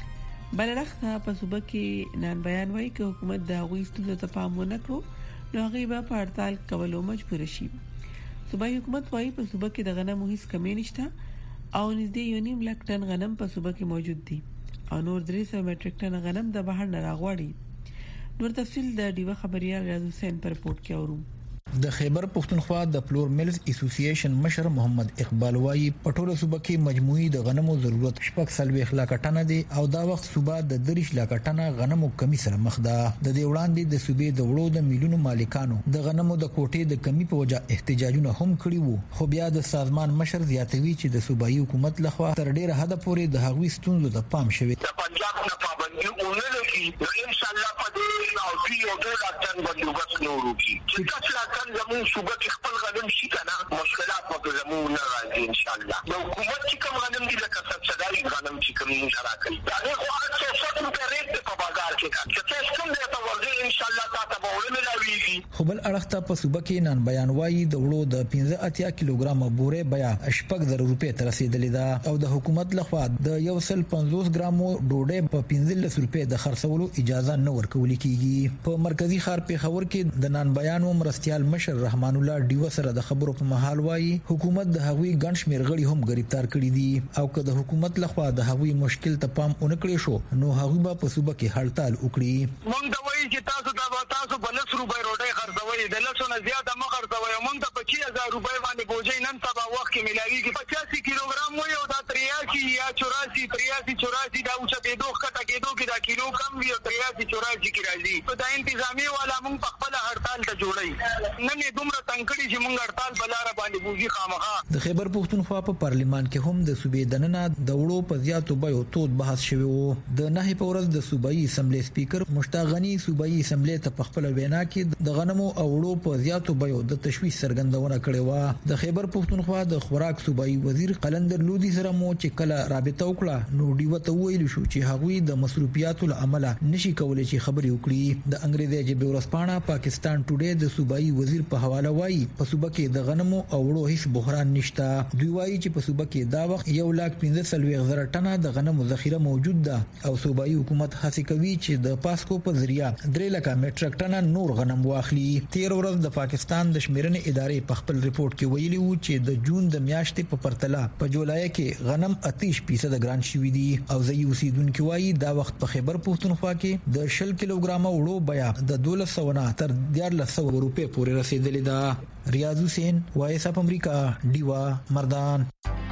بلرخته په صوبه کې نن بیان وايي چې حکومت د هغوی ستونزو ته پام ونه کړو نو هغه به په هړتال کولو مجبور شي. صوبایي حکومت وايي په صوبه کې د غنمو هیڅ کمی نشته او نږدې یو نیم لک ټن غنم په صوبه کې موجود دي او نور درې سوه میټریک ټن غنم د بهر نه راغواړي. نور تفصیل د ډیوه خبريال ریاض حسین پر رپورت کې اورو. د خیبر پختونخوا د فلور ملز اسوسییشن مشر محمد اقبال وايي پټوله صوبه کې مجموعي د غنمو ضرورت شپږ سلوي اخلاق ټنه دي او دا وخت صوبه د دریش لاک ټنه غنمو کمی سره مخ ده. د دې وړاندې د صوبې د وړو د میلیونو مالکانو د غنمو د کوټې د کمی په وجه احتجاجونه هم کړي وو خو بیا د سازمان مشر زیاتوي چې د صوبایي حکومت لخوا تر ډیره حد پورې د هغوی ستونزو ته پام شوی. د پنجاب نه پابندي اونل کی ان شاء الله په دې او دی او د لاکن بندوبست نورو کی چې تاسو لاکن زمو صوبه کې خپل غنم شي کنه مشکلات په زمو نه راځي ان شاء الله. د حکومت چې کوم غنم دي لکه سبسایډي غنم چې کوم نه راکړي دا نه خو اته څو په ریټ په بازار کې چې تاسو کوم دې ته ورځي ان شاء الله تاسو به ولې خو بل اړخته په صوبه کې نن بیان وايي د وړو د پنځه اتیا کیلوګرام بوره بیا شپږ زره روپۍ تر رسیدلې ده او د حکومت لخوا د یو سل پنځوس ګرامو ډوډۍ په پنځه سوه روپۍ د خرڅولو اجازه نه ورکول کیږي. په مرکزی ښار پیښور کې د نن بیان و مرستيال مشر رحمان الله ډیو سره د خبرو په محل وايي حکومت د هغوی ګڼ شمېر غړي هم گرفتار کړي دي او که د حکومت لخوا د هغوی مشکل ته پام ونکړي شو نو هغوی به په صوبه کې هړتال وکړي. مونږ دا وایي چې تاسو دا تاسو بلس روپۍ روټۍ خرڅوي د لسو نه زیاته مخ خرڅوي مونږ ته پچیس هزار روپۍ باندې بوجي نن سبا وخت کې ملاويږي پچاسی کیلوګرام وي او دا تریاسي یا چوراسی تریاسي چوراسی دا اوچ په دوه کټه کېدو کې دا کیلو کم وي او تریاسي چوراسی کې راځي. دا انتظامی والا مونږ په خپل هړتال ته جوړي نن دومره تنکړي چې مونږ هړتال بلاره باندې بوجي خامخا. د خیبر پختونخوا په پارلیمان کې هم د صوبې دننه د وړو په زیاتو بیو تود بحث شوی وو. د نه په ورځ د صوبایي اسمبلی سپیکر مشتاق غنی صوبایي اسمبلی ته په خپل وینا کې د غنمو او وړو په زیاتو بیو د تشویش څرګندونه کړې و. د خیبر پختونخوا د خوراک صوبایي وزیر قلندر لودي سره مو چې کله رابطه وکړه نو ډیو ته ویل شو چې هغوی د مصروفیاتو له امله نشي کولای چې خبرې وکړي. د انګریزي ژبې ورځپاڼه پاکستان ټوډے د صوبایي وزیر په حواله وايي په صوبه کې د غنمو او وړو هیڅ بحران نشته. دوی وايي چې په صوبه کې دا وخت یو لاک پنځه سلوي زره ټنه د غنمو ذخیره موجود ده او صوبایي حکومت هڅه کوي چې د پاسکو په ذریعہ درې لک میټریک ټنه نور غنم واخلي. تیر ورځ د پاکستان د شمیرنې ادارې په خپل ریپورت کې ویلي وو چې د جون د میاشتې په پرتله په جولای کې غنم اتیش فیصد ګران شوی دي او ځای اوسیدونکو وايي دا وخت په خیبر پختونخوا کې د شل کیلوګرام وړو بیا د دولس سوه نه تر دیارلس سوه روپۍ پورې رسیدلې ده. ریاض حسین وایس اف امریکا دیوا مردان.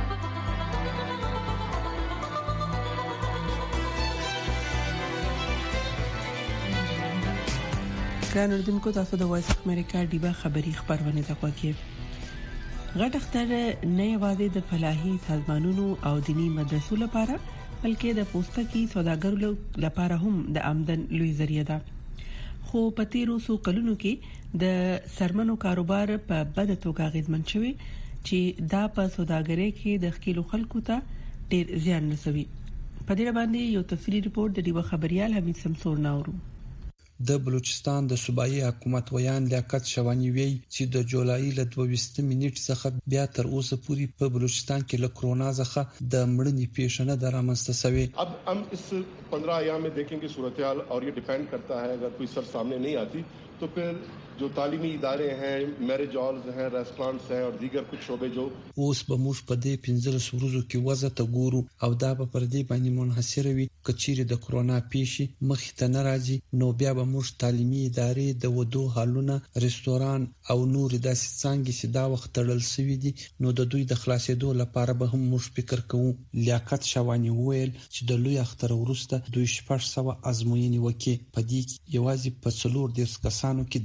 ګران اردوونکو تاسو د وایس اف امریکا دیوا خبری خبرونه ته کوي. غټ اختر نه یوازې د فلاحي سازمانونو او دینی مدرسو لپاره بلکې د پوسټکی سوداګرو لپاره هم د آمدن لوی ذریعہ ده. خو په تیرو څو کلونو کې د سرمنو کاروبار په بده توګه اغیزمن شوی چې دا په سوداګرۍ کې د خلکو خلکو ته ډیر زیان رسوي. په دې باندې یو تفصیلی ریپورت د دیو خبريال حمید سمسور ناورو. د بلوچستان د صوبایي حکومت ویان لیاقت شوانی وی چې د جولای ل دوه ویشت منټ څخه بیا تر اوسه پورې په بلوچستان کې ل کرونا څخه د مړنی پیښنه درامسته شوی. अब हम इस पंद्रह अयाम में देखेंगे सूरत-ए-हाल और ये डिपेंड करता है अगर कोई सर सामने नहीं आती तो फिर जो तालीमी इदारे हैं, मैरिज हॉल्स हैं, रेस्टोरेंट्स हैं और दीगर कुछ शोबे जो اوس به موږ په دې پنځه سورزو کې وضع ته ګورو او دا به پر دې باندې منحصر وي کچېره د کرونا پیښې مخ ته ناراضي نو بیا به موږ تعلیمي ادارې د ودو حالونه رستوران او نور داسې څنګه چې دا وخت تړل شوی دي نو د دوی د خلاصېدو لپاره به هم موږ فکر کوو. لیاقت شوانی ویل چې د لوی اختر وروسته دوی شپږ سوه ازموینې وکړي په دې کې یوازې په څلور دیرش کسانو کې د کرونا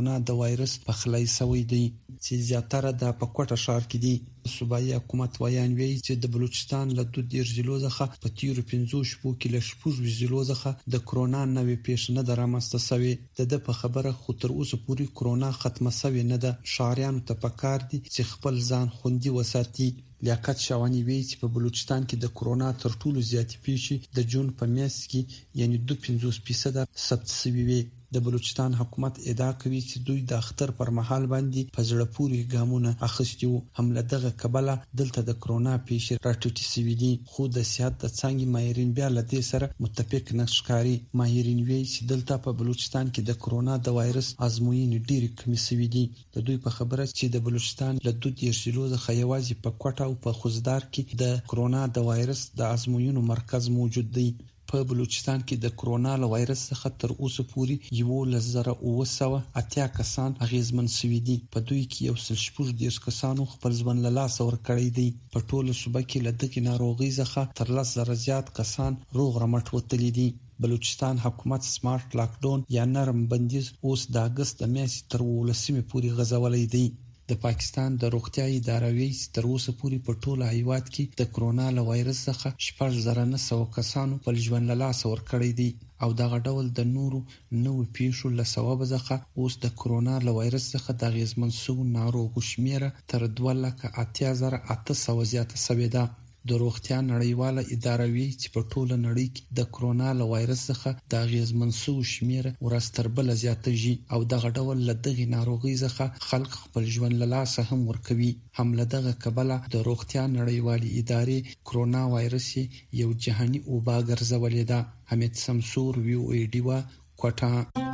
کرونا د وایرس په خلای سوی دی چې زیاتره د پکوټه ښار کې دي. صوبایي حکومت وایان وی چې د بلوچستان له دوه ډیر ضلعو څخه په تیرو پنځو شپو کې له شپږ ضلعو څخه د کرونا نوې پیښه نه درامسته شوې. د د په خبره خو تر اوسه پورې کرونا ختمه شوې نه ده. شاریانو ته پکار دي چې خپل ځان خوندي وساتي. لیاقت شاوانی وی چې په بلوچستان کې د کرونا تر ټولو زیاتې پیښې د جون په میاشت کې یعنی دوه پنځوس فیصد ثبت شوې وي. د بلوچستان حکومت ادعا کوي چې دوی د اختر پر مهال باندې په زړه پورې ګامونه اخیستي وو. هم له دغه کبله دلته د کرونا پیښې راټیټې شوې دي. خو د صحت د څانګې ماهرین بیا له دې سره متفق نه ښکاري. ماهرین وایي چې دلته په بلوچستان کې د کرونا د وایرس ازموینې ډېرې کمې شوې دي. د دوی په خبره چې د بلوچستان له دوه دیرش ضلعو څخه یوازې په کوټه او په خوزدار کې د کرونا د وایرس د ازموینو مرکز موجود دی. په بلوچستان کې د کرونا له وایرس څخه تر اوسه پورې یو لزر او وسو اتیا کسان اغیزمن شوي دي. په دوی کې یو سل شپږ دیرش کسانو خپل ژوند له لاسه ورکړی دی. په ټوله صوبه کې له دغې ناروغۍ څخه تر لس زره زیات کسان روغ رمټ وتلي دي. بلوچستان حکومت سمارټ لاک ډاون یا نرم بندیز اوس د اگست د میاشتې تر ولسمې پورې غځولی دی. د پاکستان د روغتیا اداره وایي چې تر اوسه پورې په ټوله هیواد کې د کرونا له وایرس څخه شپږ زره نه سوه کسانو خپل ژوند له لاسه ورکړی دی. او دغه ډول د نورو نوو پیښو له سببه څخه اوس د کرونا له وایرس څخه د اغیزمن شوو ناروغو شمیره تر دوه لکه اتیا زره اته سوه زیاته شوې ده. د روغتیا نړیواله اداره وایي چې په ټوله نړۍ کې د کرونا له وایرس څخه د اغیزمن شوو شمیره ورځ تر بله زیاتېږي. او دغه ډول له دغې ناروغۍ څخه خلک خپل ژوند له لاسه هم ورکوي. هم له دغه کبله د روغتیا نړیوالې ادارې کرونا وایرس یو جهاني وبا ګرځولې ده. حمید سمسور، وی او ای ډیوا، کوټه.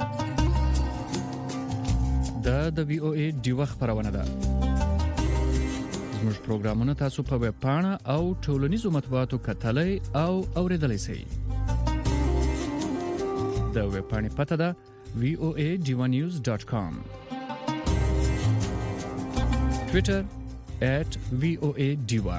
دا د وی او ای ډیوا خبرونه ده. زموږ پروګرامونه تاسو په ویب پاڼه او ټولنیزو مطبوعاتو کتلای او اوریدلای شئ. د ویب پاڼې پته ده وی او ای ډیوا نیوز ډاټ کام. ټوئیټر at وی او ای ډیوا.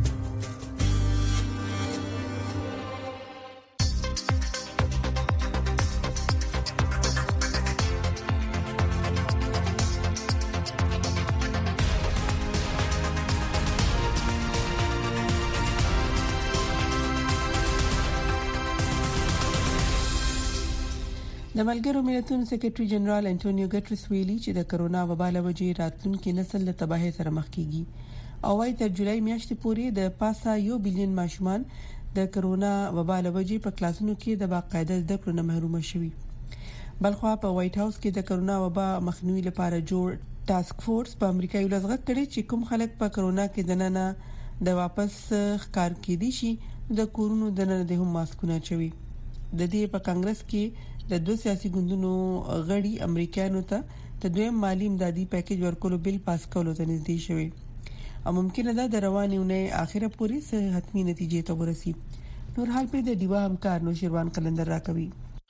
د ملګرو ملتونو سیکریټري جنرال انټونیو ګټرس ویلي چې د کرونا وبا له وجې راتلونکي نسل له تباهۍ سره مخ کیږي او وايي تر جولای میاشتې پورې د پاسه یو بلین ماشومان د کرونا وبا له وجې په کلاسونو کې د باقاعده زده کړو نه محروم شوي. بلخوا په وایټ هاوس کې د کرونا وبا مخنیوي لپاره جوړ ټاسک فورس په امریکا یو لږ کړي چې کوم خلک په کرونا کې دننه د واپس ښکار کېدي شي د کورونو دننه د هم ماسکونه چوي. د دې په کانګرس کې د دوه سیاسي ګوندونو غړي امریکایانو ته د دویم مالی امدادي پیکیج ورکولو بل پاس کولو ته نږدې شوي او ممکن ده د روانې اونۍ اخره پورې سه حتمی نتیجې ته ورسي. نور حال په د دیوا همکار نو شیروان قلندر راکوي.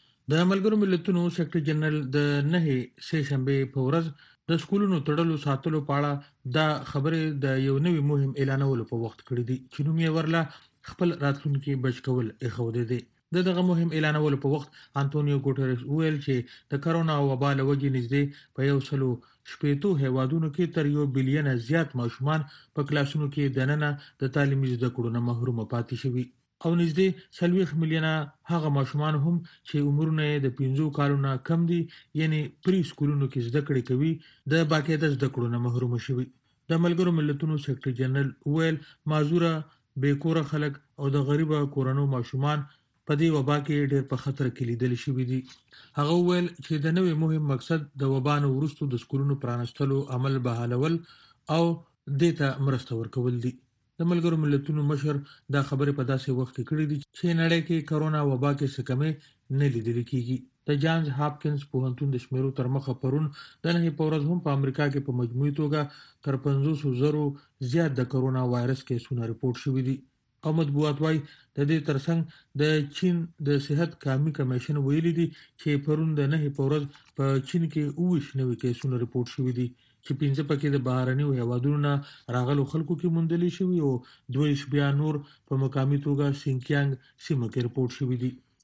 د ملګرو ملتونو سیکریټري جنرال د نه سه شنبه په ورځ د سکولونو تړلو ساتلو په اړه دا خبره د یو نوې مهم اعلانولو په وخت کړی دی چې نوم یې ورلا خپل راتلونکي بچ کول اخوده دی. د دغه مهم اعلانولو په وخت انټونیو ګوټرس ویل چې د کرونا وبا له وجې نږدې په یو سلو شپېتو هیوادونو کې تر یو بلین زیات ماشومان په کلاسونو کې دننه د تعلیمي زده کړو نه محروم پاتې شوي او نږدې څلوېښت میلیونه هغه ماشومان هم چې عمرونه د پنځو کالونو کم دي یعنی پری سکولونو کې زده کړې کوي د باقاعده زده کړو نه محروم شوي. د ملګرو ملتونو سیکریټري جنرال ویل معذوره بیکوره خلک او د غریبه کورونو ماشومان په دې وبا کې ډېر په خطر کې لیدل شوي دي. هغه ویل چې د نوې مهم مقصد د وبا نه وروسته د سکولونو پرانستلو عمل بحالول او دې ته مرسته ورکول دي. د ملګرو ملتونو مشر دا خبره په داسې وخت کې کړې دي چې نړۍ کې کرونا وبا کې څه کمې نه لیدل کېږي. د جانز هاپکینز پوهنتون د شمیرو تر مخه پرون د نه په ورځ هم په امریکا کې په مجموعي توګه تر پنځوس زره زیات د کرونا وایرس کیسونه رپورټ شوي دي. او مطبوعات وايي د دې ترڅنګ د چین د صحت قومي کمیشن ویلي دي چې پرون د نه په ورځ په چین کې اووه نوي کیسونه رپورټ شوي دي چې پنځه پکې د بهرنیو هیوادونو راغلو خلکو کې موندلې شوي او دوه بیا نور په مقامي توګه سینکیانګ سیمه کې رپورټ شوي دي.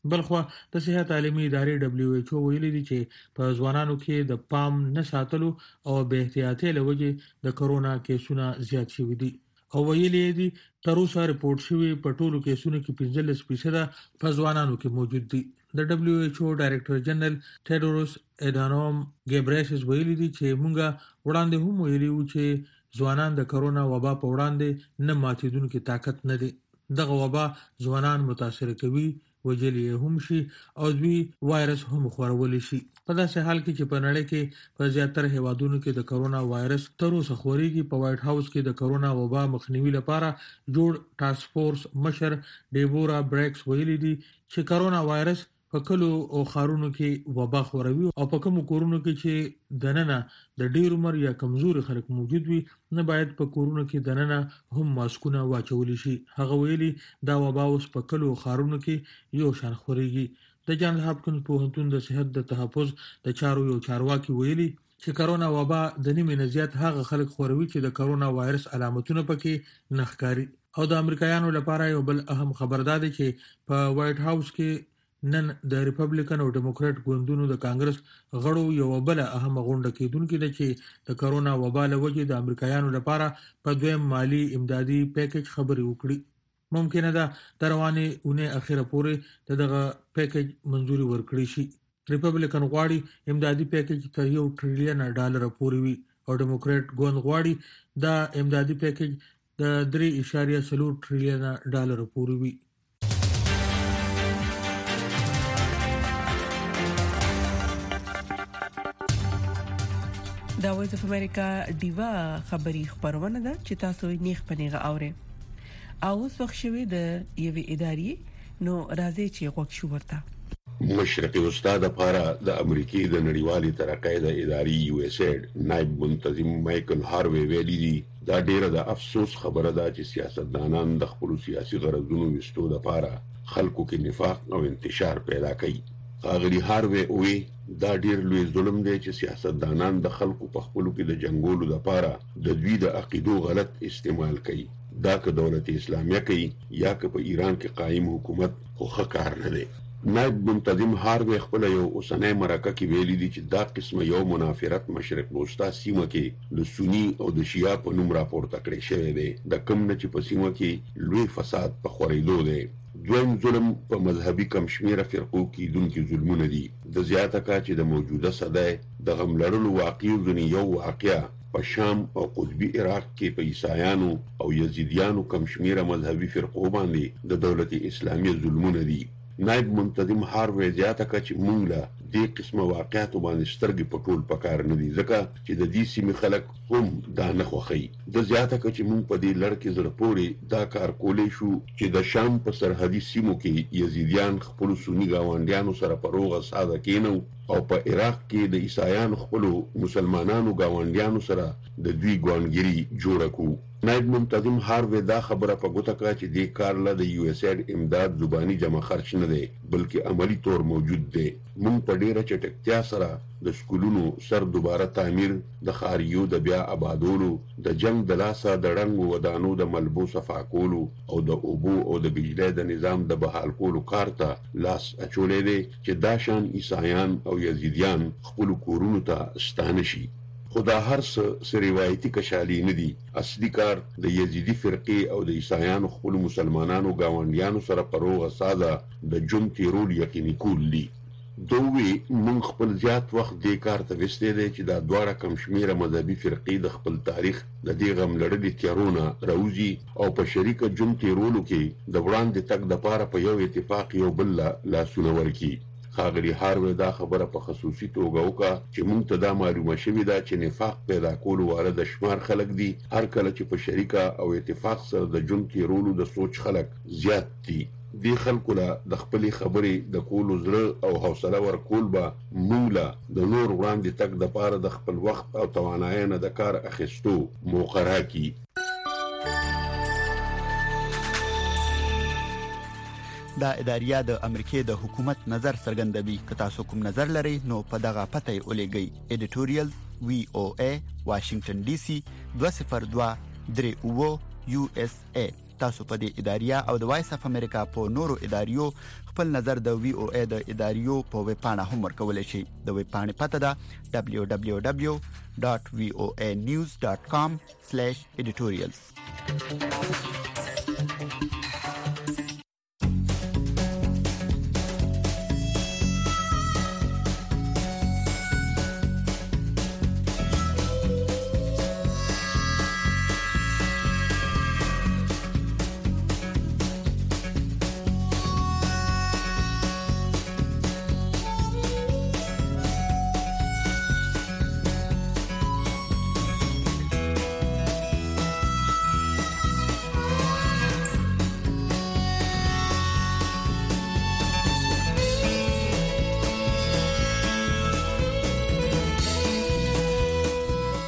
بلخو د صحت عالمي ادارې دبليو ایچ او ویلي دي چې په ځوانانو کې د پام نه ساتلو او به احتیاطي لوجه د کرونا کیسونه زیات شوي دي او ویلي دي تر اوسه رپورټ شوی په ټولو کیسونو کې پنځلس فیصد په ځوانانو کې موجود دي. د دبليو ایچ او ډایریکټر جنرال ټیډروس اډانوم ګیبریسس ویلي دي چې مونږه وړاندې هم ویلي و چې ځوانان د کرونا وبا په وړاندې نه ماتیدونکو طاقت نه دي. دغه وبا ځوانان متاثر کوي وجلې هم شي او دوی وایرس هم خورول شي. په داسې حال کې چې په نړۍ کې په زیاتره هیوادونو کې د کرونا وایرس تر اوسه خوريږي. په وایټ هاوس کې د کرونا وبا مخنیوي لپاره جوړ ټاسک فورس مشر ډیبورا بریکس ویلي دي چې کرونا وایرس په کلو او خارونو کې وبا خوروي او په کوم کورونو کې چې دننه د ډیر عمر یا کمزوري خلک موجود وي نه باید په کورونو کې دننه هم ماسکونه واچول شي. هغه ویلي دا وبا اوس په کلو او خارونو کې یو شان خوريږي. د جان هاپکینز پوهنتون د صحت د تحفظ د چارو یو چارواکي ویلي چې کرونا وبا د نیمه نه زیات هغه خلک خوروي چې د کرونا وایرس علامتونه پکې نه ښکاري. او د امریکایانو لپاره یو بل اهم خبر ده چې په وایټ هاوس کې نن د ریپبلیکن او ډیموکرات ګوندونو د کانګرس غړو یو بل اهم غونډه کېدونکې ده چې د کرونا وبا له وجې د امریکایانو لپاره په دویم مالی امدادي پیکیج خبرې وکړي. ممکنه ده د روانې اونۍ اخیره پورې دغه پیکیج منځوري ورکړي شي. ریپبلیکن غواړي امدادي پیکیج تر یو ټریلیون ډالر پورې وي او ډیموکرات ګوند غواړي دا امدادي پیکیج د درې اشاریه څلور ټریلیون ډالر پورې وي. دا وایس اف امریکا دیوا خبری خبرونه ده چې تاسو یې نیخ پنیغه اوري. او اوس وخت شوی د یوې ادارې نو راځي چې وګ شو ورته. مشرقي استاد لپاره د امریکای د نړیوالې ترقۍ د ادارې یو اس ایډ نائب منتظم مایکل هاروی ویلي دي دا ډیره د افسوس خبره ده چې سیاستدانان د خپل سیاسي غرضونو وستو لپاره خلکو کې نفاق او انتشار پیدا کوي. اغلی هاروی وی دا ډیر لوی ظلم دی چې سیاستدانان د خلکو په خپلو کې د جنگولو لپاره د دوی د عقیدو غلط استعمال کوي. دا که دولت اسلامیه کوي یا که په ایران کې قائم حکومت خو ښه کار نه دی. نائب منتظم هاروی خپل یو اوسنۍ مرکه کې ویلي دي چې دا قسمه یو منافرت مشرق وسطا سیمه کې د سنی او د شیعه په نوم راپورته کړی شوی دی د کوم نه چې په سیمه کې لوی فساد په خورېدو دی. دویم ظلم په مذهبي کم شمیره فرقو کې دونکو ظلمونه دي. د زیاته کا چې د موجوده صدای د غم لرلو واقعي ځنی یو واقعیا په شام او قطبي عراق کې په عیسایانو او یزیدیانو کم شمیره مذهبي فرقو باندې د دولت اسلامي ظلمونه دي. نائب منتظم هاروی زیاته کا چې مونږ له دې قسمه واقعیت باندې سترګې پټول پکار نه دي ځکه چې د دې سیمې خلک هم دا نه خوښي. د زیاته کا چې مونږ په دې لړ کې زړه پورې دا کار کولی شو چې د شام په سرحدي سیمو کې یزیدیان خپل سنی گاونډیانو سره په روغه ساده کېنو او په عراق کې د عیسایانو خپل مسلمانانو گاونډیانو سره د دوی ګوانګيري جوړ کړو. نائب منتظم هاروی دا خبره په ګوته کړه چې د کار له د یو اس ایډ امداد زبانی جمع خرچ نه دی بلکې عملی طور موجود دی. مونږ په ډیره چټکتیا سره د سکولونو سر دوباره تعمیر د خاریو د بیا آبادولو د جنگ د لاسه د رنګ ودانو د ملبو صفا کولو او د اوبو او د بجلی د نظام د بحال کولو کار ته لاس اچولې دی چې دا شان عیسایان او یزیدیان خپل کورونو ته ستانه شي. خدا هر څه روایتي کشالي نه دي. اصلي کار د یزیدي فرقې او د عیسایانو خپل مسلمانانو گاونډیانو سره پروغه ساده د جون تیرول یقیني کول دي. دوی مونږ خپل زیات وخت د کار ته وستې دي چې دا دواړه کم شمیره مذهبي فرقې د خپل تاریخ د دې غم لړلې تیارونه راوځي او په شریکه جون تیرولو کې د وړاندې تک د پاره په یو اتفاق یو بل لاسونه ورکی. خاغلی هاروی دا خبره په خصوصي توګه وکړه چې مونږ ته دا معلومه شوې ده چې نفاق پیدا کولو والا د شمار خلک دي هر کله چې په شریکه او اتفاق سره د جون تیرولو د سوچ خلک زیات دي. دی خلکو له د خپلې خبرې د کولو زړه او حوصله ورکول به مونږ له د نور وړاندې تک د پاره د خپل وخت او توانایۍ نه د کار اخیستو موقع راکړي. دا اداریه د امریکای د حکومت نظر څرګندوي. که تاسو کوم نظر لرئ نو په دغه پته یې ولېږئ. ایډیټوریال وی او ای واشنگټن ډي سي دوه صفر دوه درې اوه یو اس ای تاسو په دې اداریه او د وایس اف امریکا په نورو اداریو خپل نظر د وی او ای د اداریو په ویب پاڼه هم ورکولای شئ. د ویب پاڼې پته ده دبليو دبليو دبليو ډاټ وی او ای نیوز ډاټ کام سلیش ایډیټوریالز.